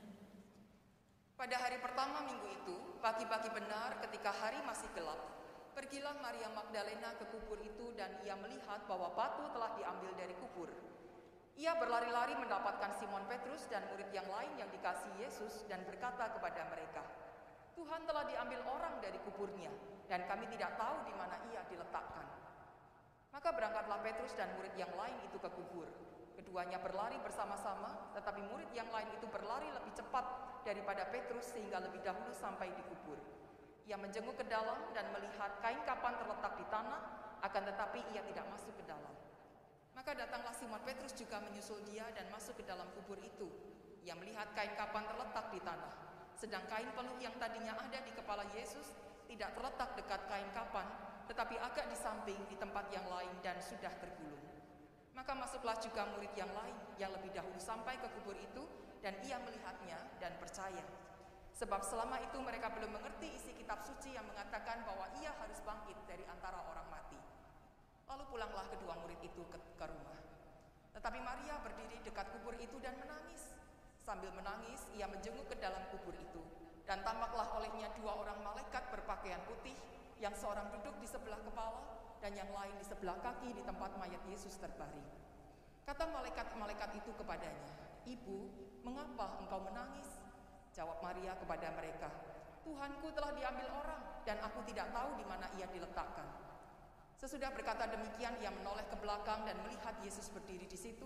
Pada hari pertama minggu itu, pagi-pagi benar ketika hari masih gelap, pergilah Maria Magdalena ke kubur itu dan ia melihat bahwa batu telah diambil dari kubur. Ia berlari-lari mendapatkan Simon Petrus dan murid yang lain yang dikasihi Yesus dan berkata kepada mereka, "Tuhan telah diambil orang dari kuburnya dan kami tidak tahu di mana ia diletakkan." Maka berangkatlah Petrus dan murid yang lain itu ke kubur. Keduanya berlari bersama-sama, tetapi murid yang lain itu berlari lebih cepat daripada Petrus sehingga lebih dahulu sampai di kubur. Ia menjenguk ke dalam dan melihat kain kapan terletak di tanah, akan tetapi ia tidak masuk ke dalam. Maka datanglah Simon Petrus juga menyusul dia dan masuk ke dalam kubur itu. Ia melihat kain kapan terletak di tanah, sedang kain peluh yang tadinya ada di kepala Yesus tidak terletak dekat kain kapan, tetapi agak di samping di tempat yang lain dan sudah tergulung. Maka masuklah juga murid yang lain yang lebih dahulu sampai ke kubur itu, dan ia melihatnya dan percaya. Sebab selama itu mereka belum mengerti isi kitab suci yang mengatakan bahwa ia harus bangkit dari antara orang mati. Lalu pulanglah kedua murid itu ke, ke rumah. Tetapi Maria berdiri dekat kubur itu dan menangis. Sambil menangis, ia menjenguk ke dalam kubur itu, dan tampaklah olehnya dua orang malaikat berpakaian putih, yang seorang duduk di sebelah kepala dan yang lain di sebelah kaki di tempat mayat Yesus terbaring. Kata malaikat-malaikat itu kepadanya, "Ibu, mengapa engkau menangis?" Jawab Maria kepada mereka, "Tuhanku telah diambil orang dan aku tidak tahu di mana ia diletakkan." Sesudah berkata demikian, ia menoleh ke belakang dan melihat Yesus berdiri di situ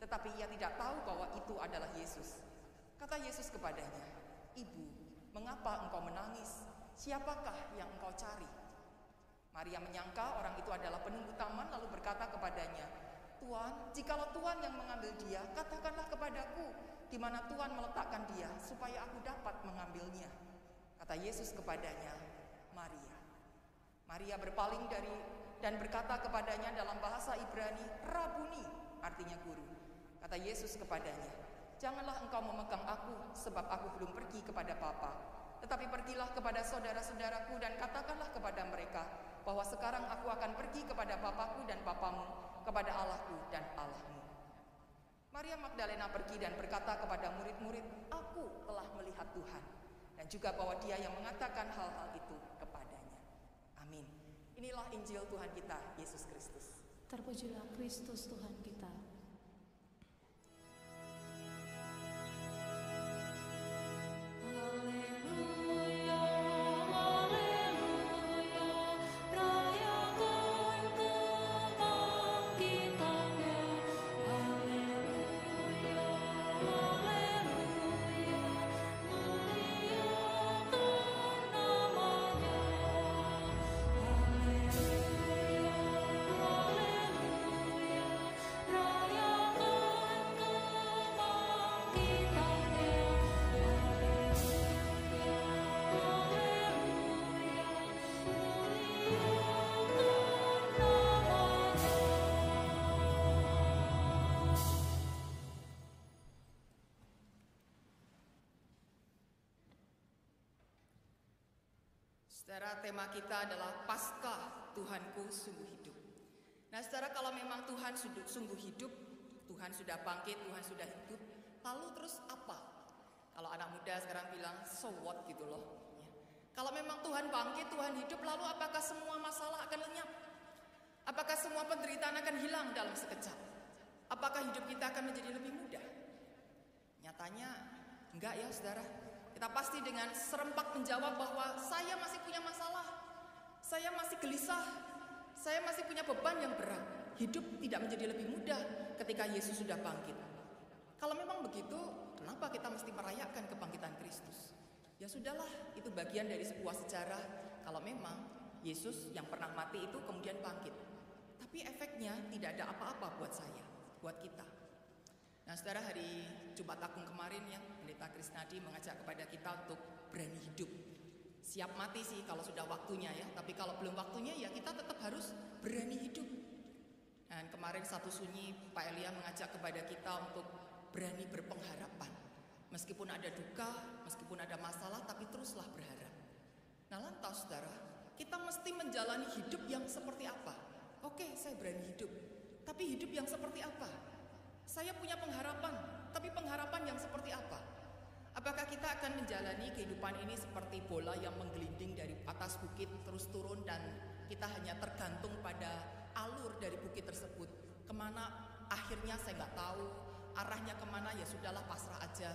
tetapi ia tidak tahu bahwa itu adalah Yesus. Kata Yesus kepadanya, "Ibu, mengapa engkau menangis? Siapakah yang engkau cari?" Maria menyangka orang itu adalah penunggu taman, lalu berkata kepadanya, "Tuan, jikalau Tuan yang mengambil dia, katakanlah kepadaku di mana Tuan meletakkan dia, supaya aku dapat mengambilnya." Kata Yesus kepadanya, "Maria." Maria berpaling dari dan berkata kepadanya dalam bahasa Ibrani, "Rabuni," artinya guru. Kata Yesus kepadanya, "Janganlah engkau memegang aku, sebab aku belum pergi kepada Bapa. Tetapi pergilah kepada saudara-saudaraku dan katakanlah kepada mereka bahwa sekarang aku akan pergi kepada Bapakku dan Bapamu, kepada Allahku dan Allahmu." Maria Magdalena pergi dan berkata kepada murid-murid, "Aku telah melihat Tuhan," dan juga bahwa Dia yang mengatakan hal-hal itu kepadanya. Amin. Inilah Injil Tuhan kita, Yesus Kristus. Terpujilah Kristus Tuhan kita. Saudara, tema kita adalah Paskah Tuhanku sungguh hidup. Nah saudara, kalau memang Tuhan sungguh hidup, Tuhan sudah bangkit, Tuhan sudah hidup, lalu terus apa? Kalau anak muda sekarang bilang so what gitu loh ya. Kalau memang Tuhan bangkit, Tuhan hidup, lalu apakah semua masalah akan lenyap? Apakah semua penderitaan akan hilang dalam sekejap? Apakah hidup kita akan menjadi lebih mudah? Nyatanya enggak ya saudara. Kita pasti dengan serempak menjawab bahwa saya masih punya masalah, saya masih gelisah, saya masih punya beban yang berat. Hidup tidak menjadi lebih mudah ketika Yesus sudah bangkit. Kalau memang begitu, kenapa kita mesti merayakan kebangkitan Kristus? Ya sudahlah, itu bagian dari sebuah sejarah. Kalau memang Yesus yang pernah mati itu kemudian bangkit, tapi efeknya tidak ada apa-apa buat saya, buat kita. Nah saudara, hari Jumat Agung kemarin ya, Pendeta Krisnadi mengajak kepada kita untuk berani hidup. Siap mati sih kalau sudah waktunya ya, tapi kalau belum waktunya ya kita tetap harus berani hidup. Dan kemarin satu sunyi Pak Elia mengajak kepada kita untuk berani berpengharapan. Meskipun ada duka, meskipun ada masalah, tapi teruslah berharap. Nah lantas saudara, kita mesti menjalani hidup yang seperti apa? Oke, saya berani hidup, tapi hidup yang seperti apa? Saya punya pengharapan, tapi pengharapan yang seperti apa? Apakah kita akan menjalani kehidupan ini seperti bola yang menggelinding dari atas bukit terus turun dan kita hanya tergantung pada alur dari bukit tersebut? Kemana akhirnya saya nggak tahu, arahnya kemana ya sudahlah pasrah aja.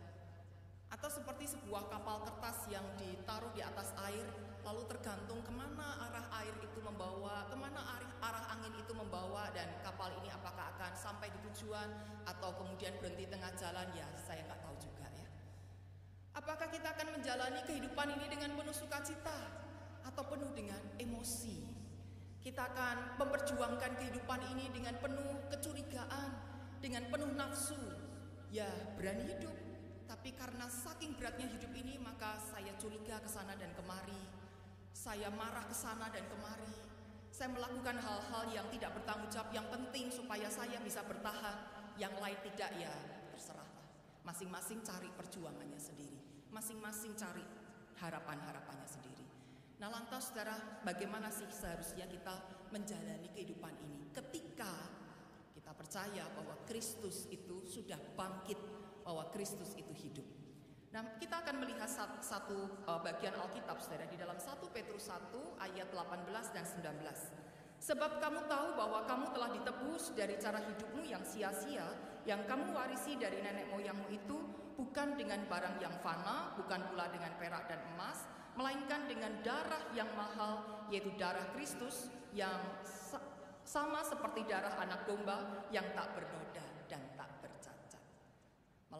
Atau seperti sebuah kapal kertas yang ditaruh di atas air, lalu tergantung kemana arah air itu membawa, kemana arah, arah angin itu membawa, dan kapal ini apakah akan sampai di tujuan atau kemudian berhenti tengah jalan, ya saya nggak tahu juga ya. Apakah kita akan menjalani kehidupan ini dengan penuh sukacita atau penuh dengan emosi? Kita akan memperjuangkan kehidupan ini dengan penuh kecurigaan, dengan penuh nafsu. Ya berani hidup, tapi karena saking beratnya hidup ini, maka saya curiga ke sana dan kemari. Saya marah ke sana dan kemari. Saya melakukan hal-hal yang tidak bertanggung jawab, yang penting supaya saya bisa bertahan. Yang lain tidak, ya terserahlah. Masing-masing cari perjuangannya sendiri. Masing-masing cari harapan-harapannya sendiri. Nah lantas saudara, bagaimana sih seharusnya kita menjalani kehidupan ini ketika kita percaya bahwa Kristus itu sudah bangkit, bahwa Kristus itu hidup. Nah, kita akan melihat satu uh, bagian Alkitab saudara di dalam satu Petrus satu ayat delapan belas dan sembilan belas. Sebab kamu tahu bahwa kamu telah ditebus dari cara hidupmu yang sia-sia, yang kamu warisi dari nenek moyangmu itu, bukan dengan barang yang fana, bukan pula dengan perak dan emas, melainkan dengan darah yang mahal, yaitu darah Kristus yang sa- sama seperti darah anak domba yang tak bernoda dan tak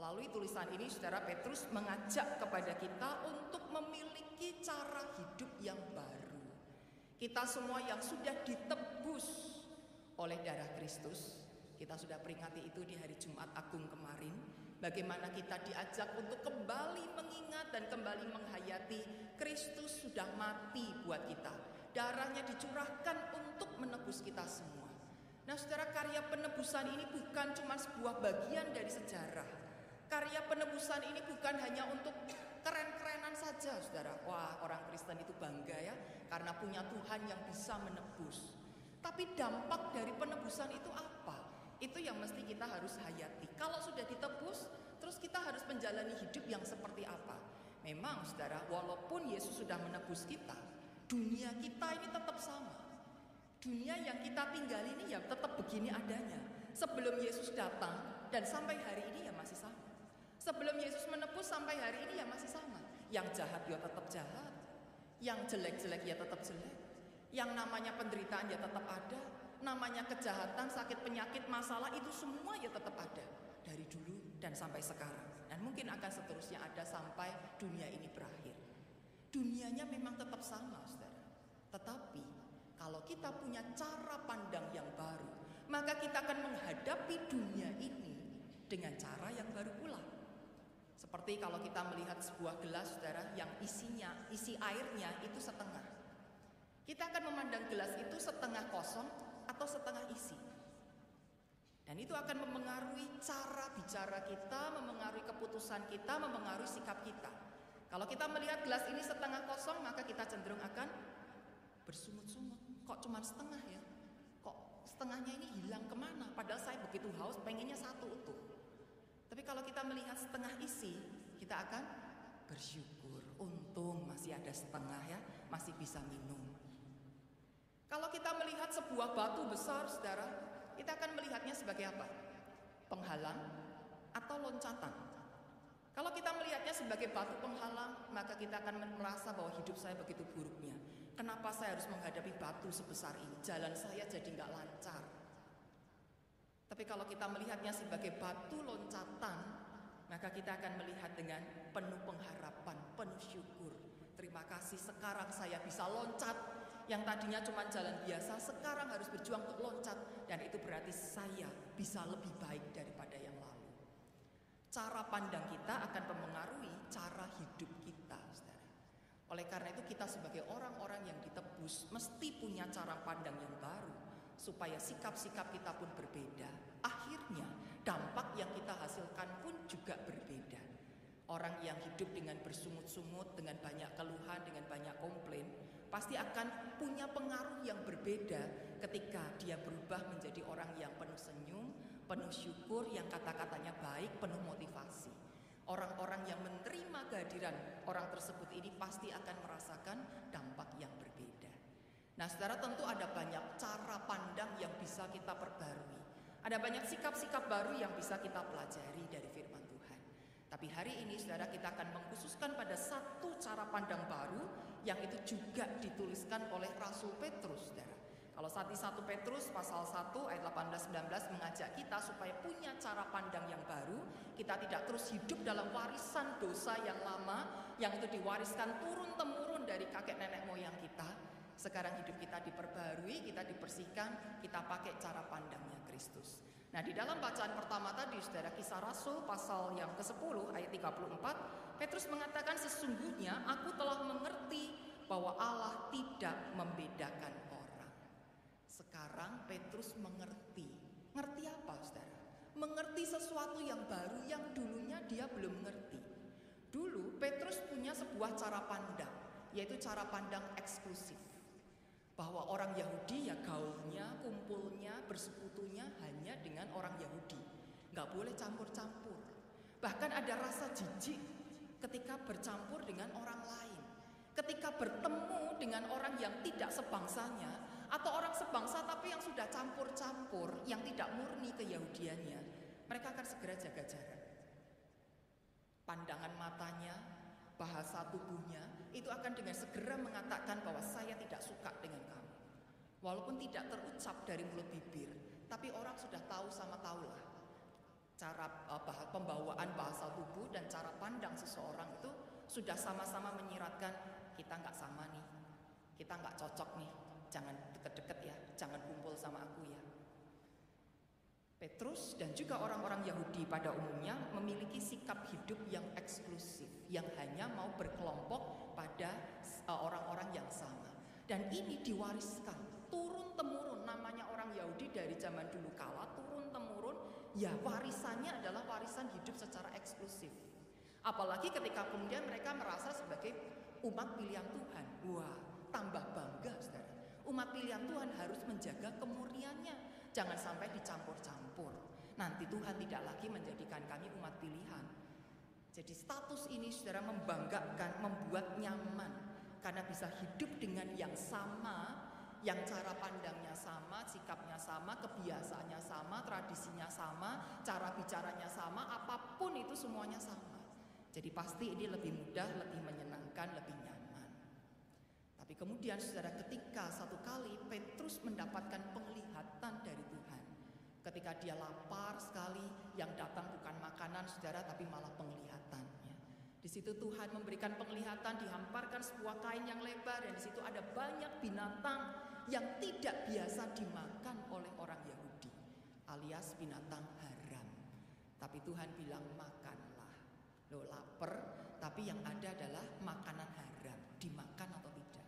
Melalui tulisan ini, saudara, Petrus mengajak kepada kita untuk memiliki cara hidup yang baru. Kita semua yang sudah ditebus oleh darah Kristus, kita sudah peringati itu di hari Jumat Agung kemarin, bagaimana kita diajak untuk kembali mengingat dan kembali menghayati Kristus sudah mati buat kita. Darahnya dicurahkan untuk menebus kita semua. Nah, saudara, karya penebusan ini bukan cuma sebuah bagian dari sejarah. Karya penebusan ini bukan hanya untuk keren-kerenan saja, saudara. Wah, orang Kristen itu bangga ya, karena punya Tuhan yang bisa menebus. Tapi dampak dari penebusan itu apa? Itu yang mesti kita harus hayati. Kalau sudah ditebus, terus kita harus menjalani hidup yang seperti apa? Memang, saudara, walaupun Yesus sudah menebus kita, dunia kita ini tetap sama. Dunia yang kita tinggal ini ya tetap begini adanya. Sebelum Yesus datang dan sampai hari ini ya masih sama. Sebelum Yesus menebus sampai hari ini ya masih sama. Yang jahat ya tetap jahat, yang jelek-jelek ya tetap jelek, yang namanya penderitaan ya tetap ada, namanya kejahatan, sakit, penyakit, masalah, itu semua ya tetap ada dari dulu dan sampai sekarang, dan mungkin akan seterusnya ada sampai dunia ini berakhir. Dunianya memang tetap sama, saudara. Tetapi kalau kita punya cara pandang yang baru, maka kita akan menghadapi dunia ini dengan cara yang baru pula. Seperti kalau kita melihat sebuah gelas, saudara, yang isinya, isi airnya itu setengah. Kita akan memandang gelas itu setengah kosong atau setengah isi. Dan itu akan memengaruhi cara bicara kita, memengaruhi keputusan kita, memengaruhi sikap kita. Kalau kita melihat gelas ini setengah kosong, maka kita cenderung akan bersungut-sungut. Kok cuma setengah ya? Kok setengahnya ini hilang kemana? Padahal saya begitu haus, pengennya satu utuh. Tapi kalau kita melihat setengah isi, kita akan bersyukur. Untung masih ada setengah ya, masih bisa minum. Kalau kita melihat sebuah batu besar, saudara, kita akan melihatnya sebagai apa? Penghalang atau loncatan. Kalau kita melihatnya sebagai batu penghalang, maka kita akan merasa bahwa hidup saya begitu buruknya. Kenapa saya harus menghadapi batu sebesar ini? Jalan saya jadi nggak lancar. Tapi kalau kita melihatnya sebagai batu loncatan, maka kita akan melihat dengan penuh pengharapan, penuh syukur. Terima kasih, sekarang saya bisa loncat. Yang tadinya cuma jalan biasa, sekarang harus berjuang untuk loncat. Dan itu berarti saya bisa lebih baik daripada yang lalu. Cara pandang kita akan mempengaruhi cara hidup kita, saudara. Oleh karena itu kita sebagai orang-orang yang ditebus mesti punya cara pandang yang baru, supaya sikap-sikap kita pun berbeda. Akhirnya dampak yang kita hasilkan pun juga berbeda. Orang yang hidup dengan bersungut-sungut, dengan banyak keluhan, dengan banyak komplain, pasti akan punya pengaruh yang berbeda ketika dia berubah menjadi orang yang penuh senyum, penuh syukur, yang kata-katanya baik, penuh motivasi. Orang-orang yang menerima kehadiran orang tersebut ini pasti akan merasakan dampak yang berbeda. Nah, saudara, tentu ada banyak cara pandang yang bisa kita perbarui. Ada banyak sikap-sikap baru yang bisa kita pelajari dari firman Tuhan. Tapi hari ini, saudara, kita akan mengkhususkan pada satu cara pandang baru yang itu juga dituliskan oleh Rasul Petrus, saudara. Kalau saat di satu Petrus pasal satu ayat delapan belas sembilan belas mengajak kita supaya punya cara pandang yang baru. Kita tidak terus hidup dalam warisan dosa yang lama, yang itu diwariskan turun-temurun dari kakek nenek moyang kita. Sekarang hidup kita diperbarui, kita dibersihkan, kita pakai cara pandangnya Kristus. Nah, di dalam bacaan pertama tadi, saudara, Kisah Rasul pasal yang kesepuluh ayat tiga puluh empat, Petrus mengatakan, sesungguhnya aku telah mengerti bahwa Allah tidak membedakan orang. Sekarang Petrus mengerti. Ngerti apa, saudara? Mengerti sesuatu yang baru yang dulunya dia belum mengerti. Dulu Petrus punya sebuah cara pandang, yaitu cara pandang eksklusif. Bahwa orang Yahudi ya gaulnya, kumpulnya, bersekutunya hanya dengan orang Yahudi. Nggak boleh campur-campur. Bahkan ada rasa jijik ketika bercampur dengan orang lain. Ketika bertemu dengan orang yang tidak sebangsanya, atau orang sebangsa tapi yang sudah campur-campur, yang tidak murni keyahudiannya, mereka akan segera jaga jarak. Pandangan matanya, bahasa tubuhnya itu akan dengan segera mengatakan bahwa saya tidak suka dengan kamu. Walaupun tidak terucap dari mulut bibir, tapi orang sudah tahu sama tahulah cara uh, bah- pembawaan bahasa tubuh dan cara pandang seseorang itu sudah sama-sama menyiratkan kita nggak sama nih, kita nggak cocok nih, jangan deket-deket ya, jangan kumpul sama aku ya. Petrus dan juga orang-orang Yahudi pada umumnya memiliki sikap hidup yang eksklusif, yang hanya mau berkelompok pada uh, orang-orang yang sama. Dan ini diwariskan turun-temurun, namanya orang Yahudi dari zaman dulu kala turun-temurun, ya warisannya adalah warisan hidup secara eksklusif. Apalagi ketika kemudian mereka merasa sebagai umat pilihan Tuhan. Wah, tambah bangga saudara. Umat pilihan Tuhan harus menjaga kemurniannya, jangan sampai dicampur-campur. Nanti Tuhan tidak lagi menjadikan kami umat pilihan. Jadi status ini saudara membanggakan, membuat nyaman, karena bisa hidup dengan yang sama, yang cara pandangnya sama, sikapnya sama, kebiasaannya sama, tradisinya sama, cara bicaranya sama, apapun itu semuanya sama. Jadi pasti ini lebih mudah, lebih menyenangkan, lebih nyaman. Tapi kemudian saudara, ketika satu kali Petrus mendapatkan penglihatan dari Tuhan, ketika dia lapar sekali, yang datang bukan makanan saudara, tapi malah penglihatannya. Di situ Tuhan memberikan penglihatan, dihamparkan sebuah kain yang lebar, dan di situ ada banyak binatang yang tidak biasa dimakan oleh orang Yahudi, alias binatang haram. Tapi Tuhan bilang makanlah. Lo lapar, tapi yang ada adalah makanan haram, dimakan atau tidak.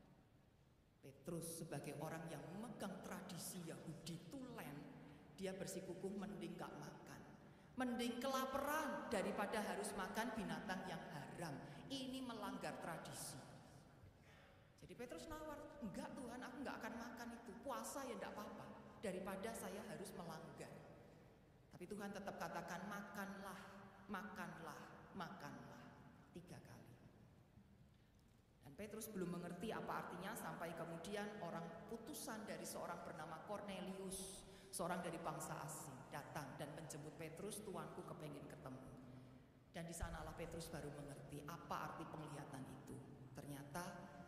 Petrus sebagai orang yang memegang tradisi Yahudi tulen, dia bersikukuh mending gak makan, mending kelaparan daripada harus makan binatang yang haram. Ini melanggar tradisi. Jadi Petrus nawar, enggak Tuhan, aku gak akan makan itu, puasa ya enggak apa-apa, daripada saya harus melanggar. Tapi Tuhan tetap katakan makanlah, makanlah, makanlah, tiga kali. Dan Petrus belum mengerti apa artinya sampai kemudian orang putusan dari seorang bernama Cornelius, seorang dari bangsa asing, datang dan menjemput Petrus. Tuanku kepengin ketemu. Dan di sanalah Petrus baru mengerti apa arti penglihatan itu. Ternyata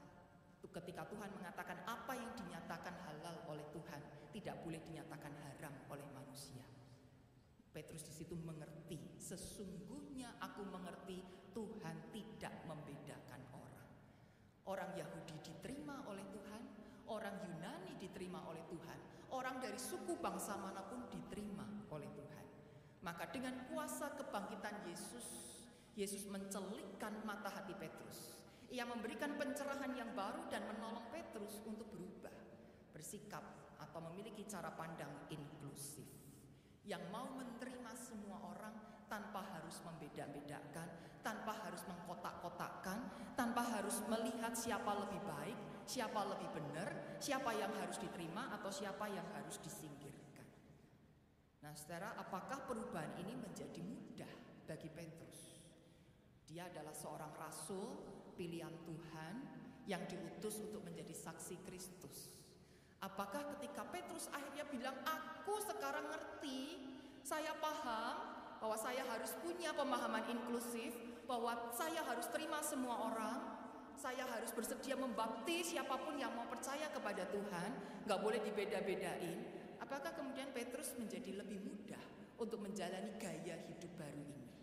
ketika Tuhan mengatakan apa yang dinyatakan halal oleh Tuhan tidak boleh dinyatakan haram oleh manusia. Petrus di situ mengerti, sesungguhnya aku mengerti Tuhan tidak membedakan orang. Orang Yahudi diterima oleh Tuhan, orang Yunani diterima oleh Tuhan, orang dari suku bangsa manapun diterima oleh Tuhan. Maka dengan kuasa kebangkitan Yesus, Yesus mencelikkan mata hati Petrus. Ia memberikan pencerahan yang baru dan menolong Petrus untuk berubah, bersikap atau memiliki cara pandang inklusif, yang mau menerima semua orang tanpa harus membeda-bedakan, tanpa harus mengkotak-kotakkan, tanpa harus melihat siapa lebih baik, siapa lebih benar, siapa yang harus diterima atau siapa yang harus disingkirkan. Nah saudara, apakah perubahan ini menjadi mudah bagi Petrus? Dia adalah seorang rasul pilihan Tuhan yang diutus untuk menjadi saksi Kristus. Apakah ketika Petrus akhirnya bilang, aku sekarang ngerti, saya paham bahwa saya harus punya pemahaman inklusif, bahwa saya harus terima semua orang, saya harus bersedia membaptis siapapun yang mau percaya kepada Tuhan, gak boleh dibeda-bedain. Apakah kemudian Petrus menjadi lebih mudah untuk menjalani gaya hidup baru ini?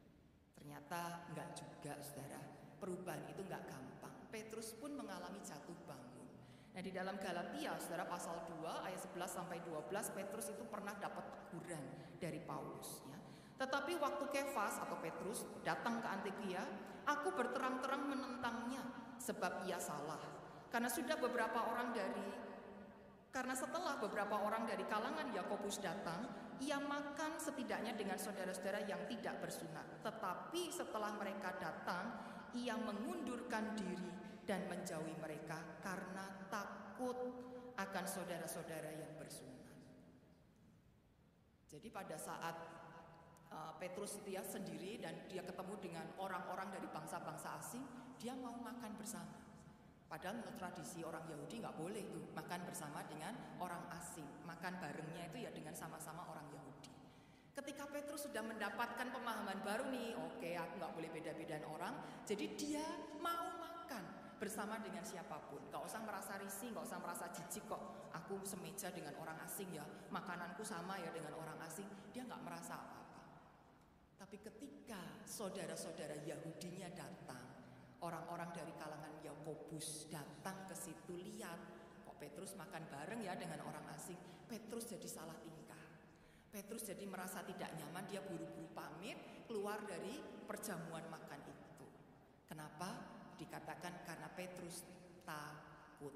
Ternyata enggak juga saudara. Perubahan itu enggak gampang. Petrus pun mengalami jatuh bangun. Nah di dalam Galatia saudara pasal dua ayat sebelas sampai dua belas, Petrus itu pernah dapat teguran dari Paulus ya. Tetapi waktu Kefas atau Petrus datang ke Antiokhia, aku berterang-terang menentangnya sebab ia salah. Karena sudah beberapa orang dari Karena setelah beberapa orang dari kalangan Yakobus datang, ia makan setidaknya dengan saudara-saudara yang tidak bersunat. Tetapi setelah mereka datang, ia mengundurkan diri dan menjauhi mereka karena takut akan saudara-saudara yang bersunat. Jadi pada saat uh, Petrus itu ya sendiri dan dia ketemu dengan orang-orang dari bangsa-bangsa asing, dia mau makan bersama. Padahal menurut tradisi orang Yahudi nggak boleh tuh makan bersama dengan orang asing. Makan barengnya itu ya dengan sama-sama orang Yahudi. Ketika Petrus sudah mendapatkan pemahaman baru nih, oke okay, aku nggak boleh beda-bedain orang. Jadi dia mau makan bersama dengan siapapun. Nggak usah merasa risih, nggak usah merasa jijik kok. Aku semeja dengan orang asing ya, makananku sama ya dengan orang asing. Dia nggak merasa apa-apa. Tapi ketika saudara-saudara Yahudinya datang, orang-orang dari kalangan Yakobus datang ke situ, lihat kok Petrus makan bareng ya dengan orang asing. Petrus jadi salah tingkah. Petrus jadi merasa tidak nyaman, dia buru-buru pamit keluar dari perjamuan makan itu. Kenapa? Dikatakan karena Petrus takut.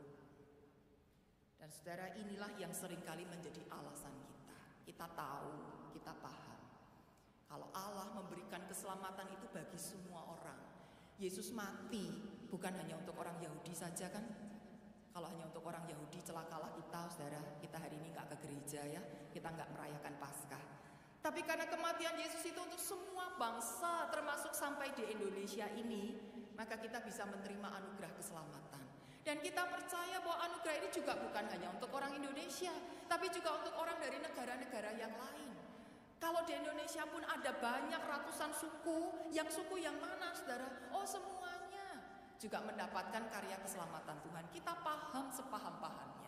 Dan saudara, inilah yang seringkali menjadi alasan kita. Kita tahu, kita paham. Kalau Allah memberikan keselamatan itu bagi semua orang. Yesus mati bukan hanya untuk orang Yahudi saja kan? Kalau hanya untuk orang Yahudi, celakalah kita, saudara. Kita hari ini gak ke gereja ya, kita gak merayakan Paskah. Tapi karena kematian Yesus itu untuk semua bangsa, termasuk sampai di Indonesia ini, maka kita bisa menerima anugerah keselamatan. Dan kita percaya bahwa anugerah ini juga bukan hanya untuk orang Indonesia, tapi juga untuk orang dari negara-negara yang lain. Kalau di Indonesia pun ada banyak ratusan suku, yang suku yang mana saudara? Oh semuanya juga mendapatkan karya keselamatan Tuhan. Kita paham sepaham-pahamnya.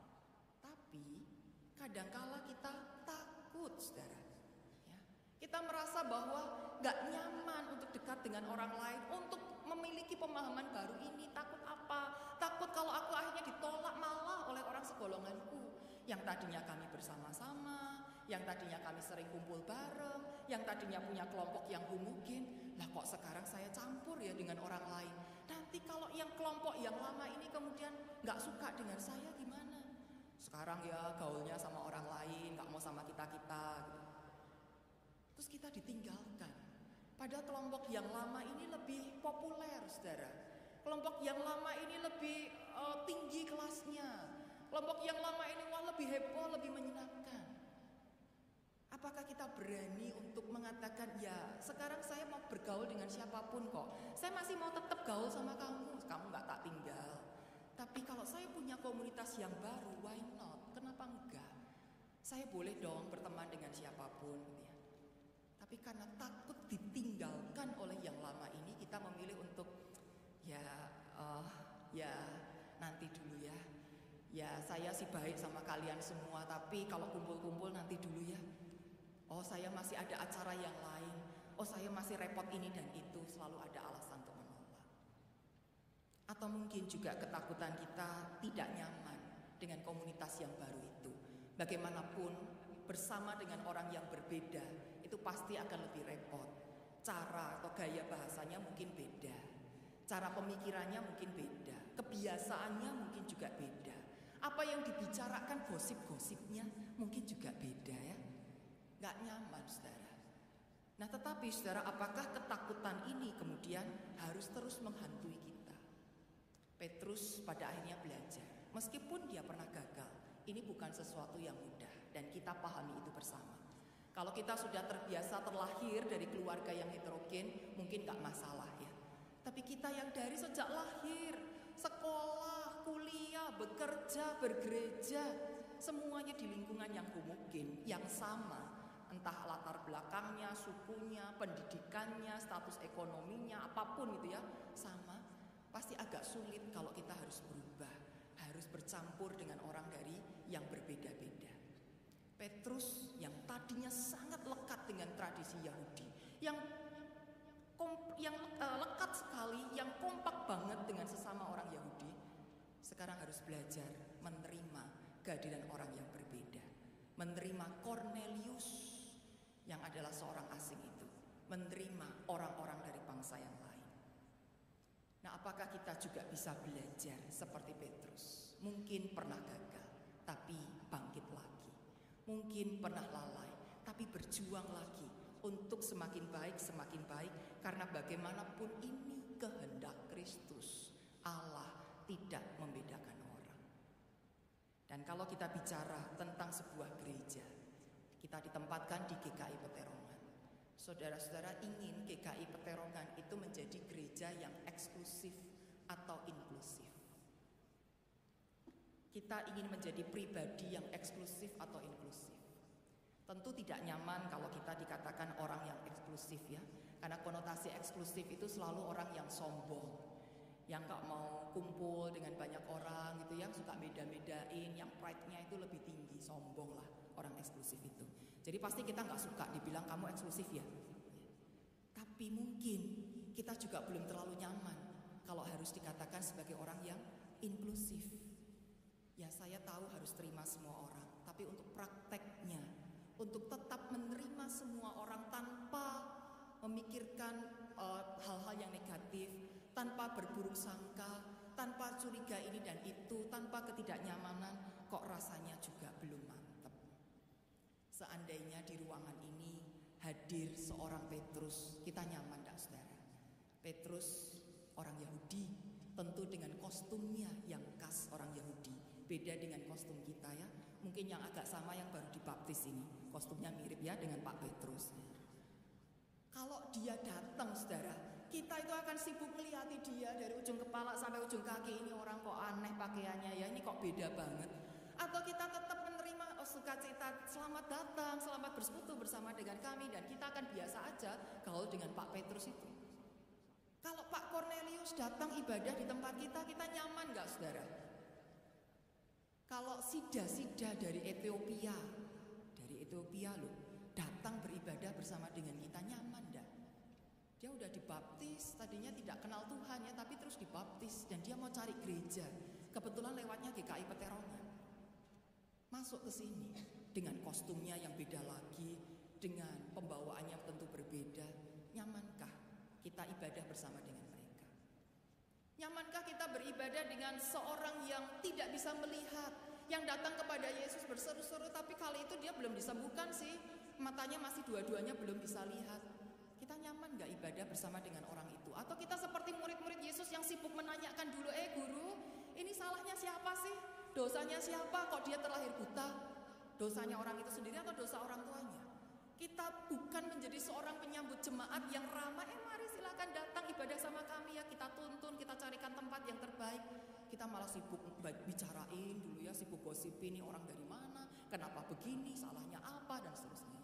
Tapi kadangkala kita takut saudara. Ya. Kita merasa bahwa gak nyaman untuk dekat dengan orang lain, untuk memiliki pemahaman baru ini. Takut apa? Takut kalau aku akhirnya ditolak malah oleh orang segolonganku. Yang tadinya kami bersama-sama, yang tadinya kami sering kumpul bareng, yang tadinya punya kelompok yang homogen. Lah kok sekarang saya campur ya dengan orang lain. Nanti kalau yang kelompok yang lama ini kemudian gak suka dengan saya gimana? Sekarang ya gaulnya sama orang lain, gak mau sama kita-kita gitu. Terus kita ditinggalkan. Padahal kelompok yang lama ini lebih populer saudara. Kelompok yang lama ini lebih uh, tinggi kelasnya. Kelompok yang lama ini wah lebih heboh, lebih menyenangkan. Apakah kita berani untuk mengatakan, ya sekarang saya mau bergaul dengan siapapun kok. Saya masih mau tetap gaul sama kamu, kamu gak tak tinggal. Tapi kalau saya punya komunitas yang baru, why not? Kenapa enggak? Saya boleh dong berteman dengan siapapun. Ya. Tapi karena takut ditinggalkan oleh yang lama ini, kita memilih untuk, ya, uh, ya nanti dulu ya. Ya saya sih baik sama kalian semua, tapi kalau kumpul-kumpul nanti dulu ya. Oh saya masih ada acara yang lain. Oh saya masih repot ini dan itu. Selalu ada alasan untuk menolak. Atau mungkin juga ketakutan kita tidak nyaman dengan komunitas yang baru itu. Bagaimanapun bersama dengan orang yang berbeda itu pasti akan lebih repot. Cara atau gaya bahasanya mungkin beda, cara pemikirannya mungkin beda, kebiasaannya mungkin juga beda. Apa yang dibicarakan gosip-gosipnya mungkin juga beda ya. Gak nyaman saudara. Nah tetapi saudara, apakah ketakutan ini kemudian harus terus menghantui kita? Petrus pada akhirnya belajar. Meskipun dia pernah gagal, ini bukan sesuatu yang mudah. Dan kita pahami itu bersama. Kalau kita sudah terbiasa terlahir dari keluarga yang heterogen, mungkin gak masalah ya. Tapi kita yang dari sejak lahir, sekolah, kuliah, bekerja, bergereja, semuanya di lingkungan yang homogen, yang sama. Entah latar belakangnya, sukunya, pendidikannya, status ekonominya, apapun itu ya, sama. Pasti agak sulit kalau kita harus berubah, harus bercampur dengan orang dari yang berbeda-beda. Petrus yang tadinya sangat lekat dengan tradisi Yahudi, yang yang uh, lekat sekali, yang kompak banget dengan sesama orang Yahudi, sekarang harus belajar menerima kehadiran orang yang berbeda, menerima Cornelius yang adalah seorang asing itu, menerima orang-orang dari bangsa yang lain. Nah, apakah kita juga bisa belajar seperti Petrus? Mungkin pernah gagal, tapi bangkit lagi. Mungkin pernah lalai, tapi berjuang lagi untuk semakin baik, semakin baik. Karena bagaimanapun ini kehendak Kristus. Allah tidak membedakan orang. Dan kalau kita bicara tentang sebuah gereja, kita ditempatkan di G K I Peterongan. Saudara-saudara ingin G K I Peterongan itu menjadi gereja yang eksklusif atau inklusif. Kita ingin menjadi pribadi yang eksklusif atau inklusif. Tentu tidak nyaman kalau kita dikatakan orang yang eksklusif ya. Karena konotasi eksklusif itu selalu orang yang sombong, yang gak mau kumpul dengan banyak orang gitu, yang suka beda-bedain, yang pride-nya itu lebih tinggi, sombong lah orang eksklusif itu. Jadi pasti kita gak suka dibilang kamu eksklusif ya. Tapi mungkin kita juga belum terlalu nyaman kalau harus dikatakan sebagai orang yang inklusif. Ya, saya tahu harus terima semua orang, tapi untuk prakteknya, untuk tetap menerima semua orang tanpa memikirkan uh, hal-hal yang negatif, tanpa berburuk sangka, tanpa curiga ini dan itu, tanpa ketidaknyamanan, kok rasanya juga belum mantap. Seandainya di ruangan ini hadir seorang Petrus, kita nyaman tak saudara? Petrus orang Yahudi, tentu dengan kostumnya yang khas orang Yahudi, beda dengan kostum kita ya. Mungkin yang agak sama yang baru dibaptis ini, kostumnya mirip ya dengan Pak Petrus. Kalau dia datang saudara, kita itu akan sibuk melihati dia dari ujung kepala sampai ujung kaki. Ini orang kok aneh pakaiannya ya, ini kok beda banget. Atau kita tetap menerima oh, sukacita, selamat datang, selamat bersekutu bersama dengan kami, dan kita akan biasa aja gaul dengan Pak Petrus itu. Kalau Pak Cornelius datang ibadah di tempat kita, kita nyaman gak saudara? Kalau Sida-Sida dari Ethiopia, dari Ethiopia loh, datang beribadah bersama dengan kita, nyaman gak? Dia udah dibaptis, tadinya tidak kenal Tuhan ya, tapi terus dibaptis, dan dia mau cari gereja. Kebetulan lewatnya G K I Peterongan. Masuk ke sini dengan kostumnya yang beda lagi, dengan pembawaannya tentu berbeda. Nyamankah kita ibadah bersama dengan mereka? Nyamankah kita beribadah dengan seorang yang tidak bisa melihat, yang datang kepada Yesus berseru-seru, tapi kali itu dia belum disembuhkan sih, matanya masih dua-duanya belum bisa lihat. Kita nyaman gak ibadah bersama dengan orang itu? Atau kita seperti murid-murid Yesus yang sibuk menanyakan dulu, eh guru, ini salahnya siapa sih? Dosanya siapa kok dia terlahir buta? Dosanya orang itu sendiri atau dosa orang tuanya? Kita bukan menjadi seorang penyambut jemaat yang ramah, eh mari silakan datang ibadah sama kami ya, kita tuntun, kita carikan tempat yang terbaik. Kita malah sibuk bicarain dulu ya, sibuk gosipin ini orang dari mana, kenapa begini, salahnya apa, dan seterusnya.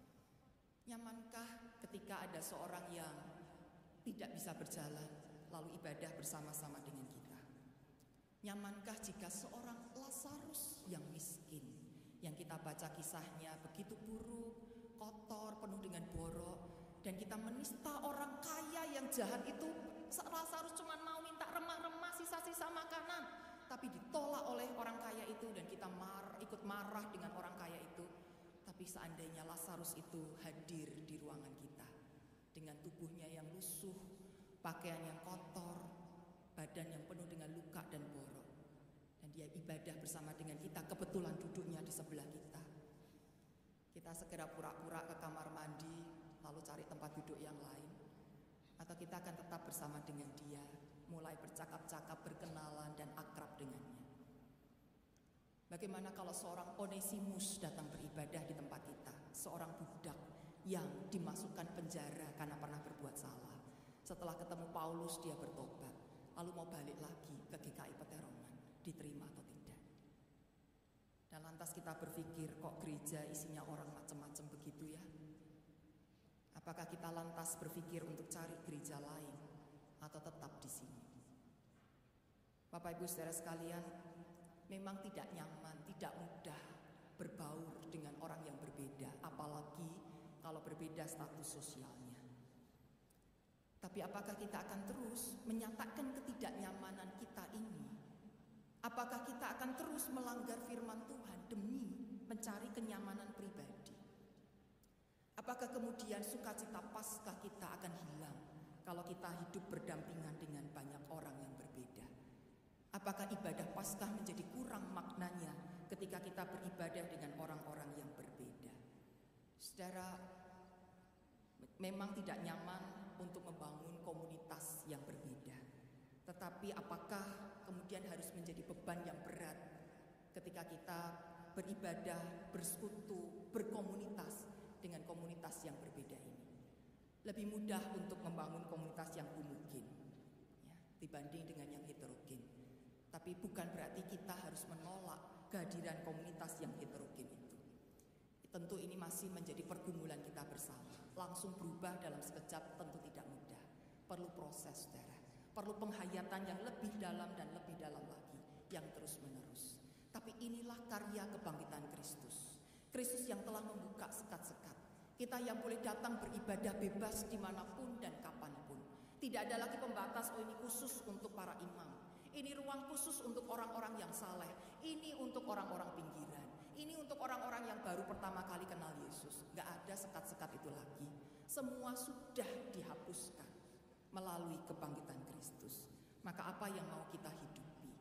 Nyamankah ketika ada seorang yang tidak bisa berjalan lalu ibadah bersama-sama dengan kita? Nyamankah jika seorang Lazarus yang miskin, yang kita baca kisahnya begitu buruk, kotor, penuh dengan borok, dan kita menista orang kaya yang jahat itu, Lazarus cuma mau minta remah-remah sisa-sisa makanan, tapi ditolak oleh orang kaya itu, dan kita mar, ikut marah dengan orang kaya itu. Tapi seandainya Lazarus itu hadir di ruangan kita dengan tubuhnya yang lusuh, pakaian yang kotor, badan yang penuh dengan luka dan borok, dan dia ibadah bersama dengan kita, kebetulan duduknya di sebelah kita, kita segera pura-pura ke kamar mandi lalu cari tempat duduk yang lain, atau kita akan tetap bersama dengan dia, mulai bercakap-cakap, berkenalan dan akrab dengannya? Bagaimana kalau seorang Onesimus datang beribadah di tempat kita, seorang budak yang dimasukkan penjara karena pernah berbuat salah. Setelah ketemu Paulus dia bertobat, lalu mau balik lagi ke G K I Peterongan, diterima atau tidak? Dan lantas kita berpikir, kok gereja isinya orang macam-macam begitu ya? Apakah kita lantas berpikir untuk cari gereja lain atau tetap di sini? Bapak Ibu saudara sekalian, memang tidak nyaman, tidak mudah berbaur dengan orang yang berbeda, apalagi kalau berbeda status sosialnya. Tapi apakah kita akan terus menyatakan ketidaknyamanan kita ini? Apakah kita akan terus melanggar firman Tuhan demi mencari kenyamanan pribadi? Apakah kemudian sukacita Paskah kita akan hilang kalau kita hidup berdampingan dengan banyak orang yang berbeda? Apakah ibadah Paskah menjadi kurang maknanya ketika kita beribadah dengan orang-orang yang berbeda? Saudara, memang tidak nyaman untuk membangun komunitas yang berbeda. Tetapi apakah kemudian harus menjadi beban yang berat ketika kita beribadah, bersekutu, berkomunitas dengan komunitas yang berbeda ini? Lebih mudah untuk membangun komunitas yang homogen ya, dibanding dengan yang heterogen. Tapi bukan berarti kita harus menolak kehadiran komunitas yang heterogen itu. Tentu ini masih menjadi pergumulan kita bersama. Langsung berubah dalam sekejap tentu tidak mudah. Perlu proses, saudara. Perlu penghayatan yang lebih dalam dan lebih dalam lagi, yang terus menerus. Tapi inilah karya kebangkitan Kristus. Kristus yang telah membuka sekat-sekat, Kita yang boleh datang beribadah bebas dimanapun dan kapanpun. Tidak ada lagi pembatas, oh ini khusus untuk para imam. Ini ruang khusus untuk orang-orang yang saleh. Ini untuk orang-orang pinggiran. Ini untuk orang-orang yang baru pertama kali kenal Yesus. Gak ada sekat-sekat itu lagi. Semua sudah dihapuskan melalui kebangkitan Kristus. Maka apa yang mau kita hidupi?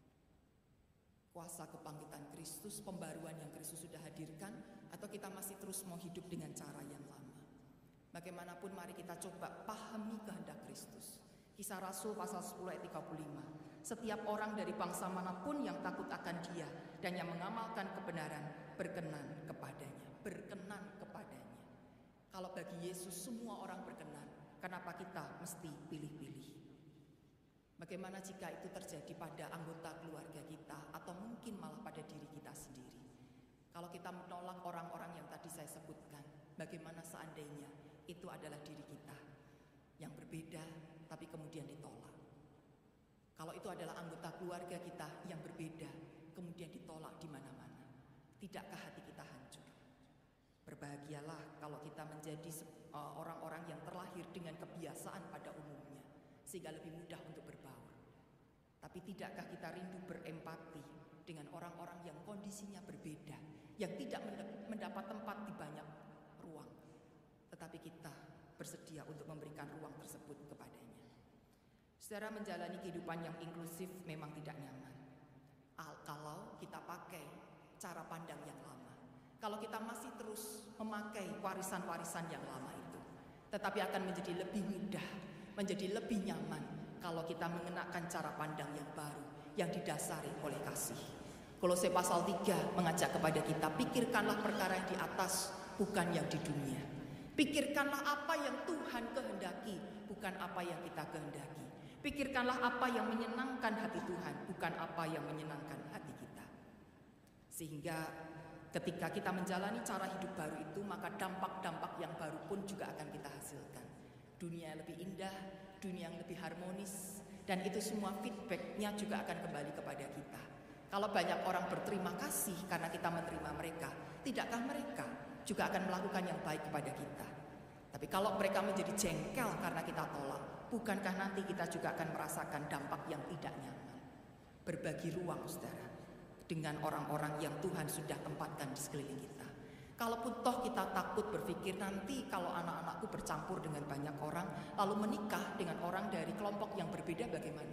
Kuasa kebangkitan Kristus, pembaruan yang Kristus sudah hadirkan, atau kita masih terus mau hidup dengan cara yang lama? Bagaimanapun mari kita coba pahami kehendak Kristus. Kisah Rasul pasal sepuluh ayat tiga puluh lima. Setiap orang dari bangsa manapun yang takut akan Dia dan yang mengamalkan kebenaran berkenan kepadanya. Berkenan kepadanya. Kalau bagi Yesus semua orang berkenan, kenapa kita mesti pilih-pilih? Bagaimana jika itu terjadi pada anggota keluarga kita atau mungkin malah pada diri kita sendiri? Kalau kita menolak orang-orang yang tadi saya sebutkan, bagaimana seandainya itu adalah diri kita yang berbeda tapi kemudian ditolak? Kalau itu adalah anggota keluarga kita yang berbeda kemudian ditolak di mana-mana, tidakkah hati kita hancur? Berbahagialah kalau kita menjadi uh, orang-orang yang terlahir dengan kebiasaan pada umumnya, sehingga lebih mudah untuk berbaur. Tapi tidakkah kita rindu berempati dengan orang-orang yang kondisinya berbeda, yang tidak mendapat tempat di banyak ruang, tetapi kita bersedia untuk memberikan ruang tersebut kepadanya. Saudara, menjalani kehidupan yang inklusif memang tidak nyaman kalau kita pakai cara pandang yang lama, kalau kita masih terus memakai warisan-warisan yang lama itu. Tetapi akan menjadi lebih mudah, menjadi lebih nyaman kalau kita mengenakan cara pandang yang baru, yang didasari oleh kasih. Kolose pasal tiga mengajak kepada kita, pikirkanlah perkara yang di atas, bukan yang di dunia. Pikirkanlah apa yang Tuhan kehendaki, bukan apa yang kita kehendaki. Pikirkanlah apa yang menyenangkan hati Tuhan, bukan apa yang menyenangkan hati kita. Sehingga ketika kita menjalani cara hidup baru itu, maka dampak-dampak yang baru pun juga akan kita hasilkan. Dunia yang lebih indah, dunia yang lebih harmonis, dan itu semua feedbacknya juga akan kembali kepada kita. Kalau banyak orang berterima kasih karena kita menerima mereka, tidakkah mereka juga akan melakukan yang baik kepada kita? Tapi kalau mereka menjadi jengkel karena kita tolak, bukankah nanti kita juga akan merasakan dampak yang tidak nyaman? Berbagi ruang, saudara, dengan orang-orang yang Tuhan sudah tempatkan di sekeliling kita. Kalaupun toh kita takut berpikir nanti kalau anak-anakku bercampur dengan banyak orang, lalu menikah dengan orang dari kelompok yang berbeda, bagaimana?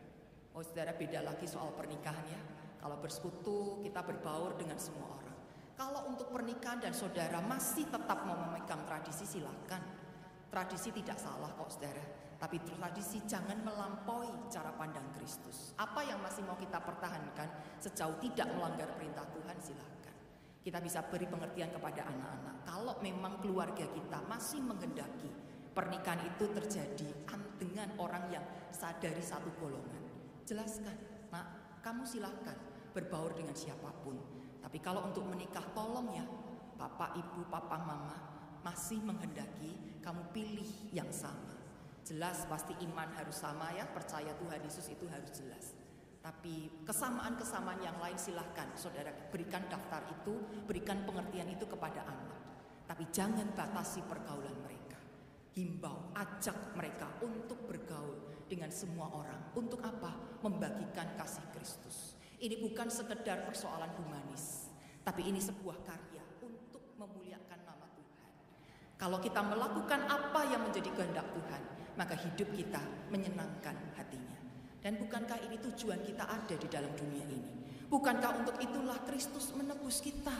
Oh saudara, beda lagi soal pernikahan ya. Kalau bersekutu kita berbaur dengan semua orang. Kalau untuk pernikahan dan saudara masih tetap mau memegang tradisi, silakan. Tradisi tidak salah kok saudara, tapi tradisi jangan melampaui cara pandang Kristus. Apa yang masih mau kita pertahankan sejauh tidak melanggar perintah Tuhan, silakan. Kita bisa beri pengertian kepada anak-anak. Kalau memang keluarga kita masih menghendaki pernikahan itu terjadi dengan orang yang sadari satu golongan, jelaskan, nak, kamu silakan berbaur dengan siapapun. Tapi kalau untuk menikah, tolong ya, bapak, ibu, papa, mama masih menghendaki kamu pilih yang sama. Jelas pasti iman harus sama ya, percaya Tuhan Yesus itu harus jelas. Tapi kesamaan-kesamaan yang lain silahkan saudara berikan daftar itu, berikan pengertian itu kepada anak. Tapi jangan batasi pergaulan mereka. Himbau, ajak mereka untuk bergaul dengan semua orang. Untuk apa? Membagikan kasih Kristus. Ini bukan sekedar persoalan humanis, tapi ini sebuah karya untuk memuliakan nama Tuhan. Kalau kita melakukan apa yang menjadi kehendak Tuhan, maka hidup kita menyenangkan hatinya. Dan bukankah ini tujuan kita ada di dalam dunia ini? Bukankah untuk itulah Kristus menebus kita?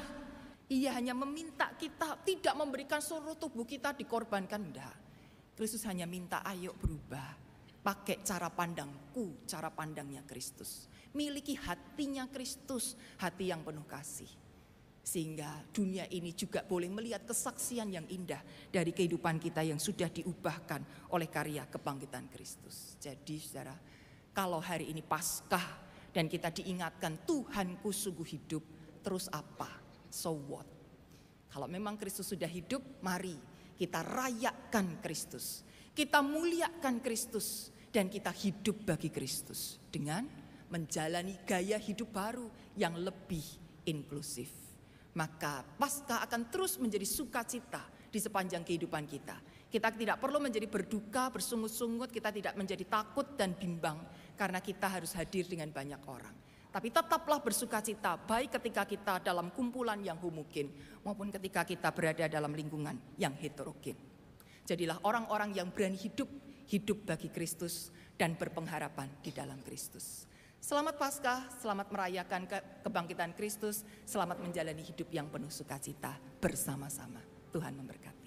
Ia hanya meminta kita tidak memberikan seluruh tubuh kita dikorbankan, enggak. Kristus hanya minta, ayo berubah. Pakai cara pandangku, cara pandangnya Kristus. Miliki hatinya Kristus, hati yang penuh kasih. Sehingga dunia ini juga boleh melihat kesaksian yang indah dari kehidupan kita yang sudah diubahkan oleh karya kebangkitan Kristus. Jadi saudara, kalau hari ini Paskah dan kita diingatkan Tuhanku sungguh hidup, terus apa? So what? Kalau memang Kristus sudah hidup, mari kita rayakan Kristus. Kita muliakan Kristus dan kita hidup bagi Kristus dengan menjalani gaya hidup baru yang lebih inklusif. Maka Paskah akan terus menjadi sukacita di sepanjang kehidupan kita. Kita tidak perlu menjadi berduka, bersungut-sungut, kita tidak menjadi takut dan bimbang karena kita harus hadir dengan banyak orang. Tapi tetaplah bersukacita, baik ketika kita dalam kumpulan yang homogen maupun ketika kita berada dalam lingkungan yang heterogen. Jadilah orang-orang yang berani hidup, hidup bagi Kristus dan berpengharapan di dalam Kristus. Selamat Paskah, selamat merayakan ke- kebangkitan Kristus, selamat menjalani hidup yang penuh sukacita bersama-sama. Tuhan memberkati.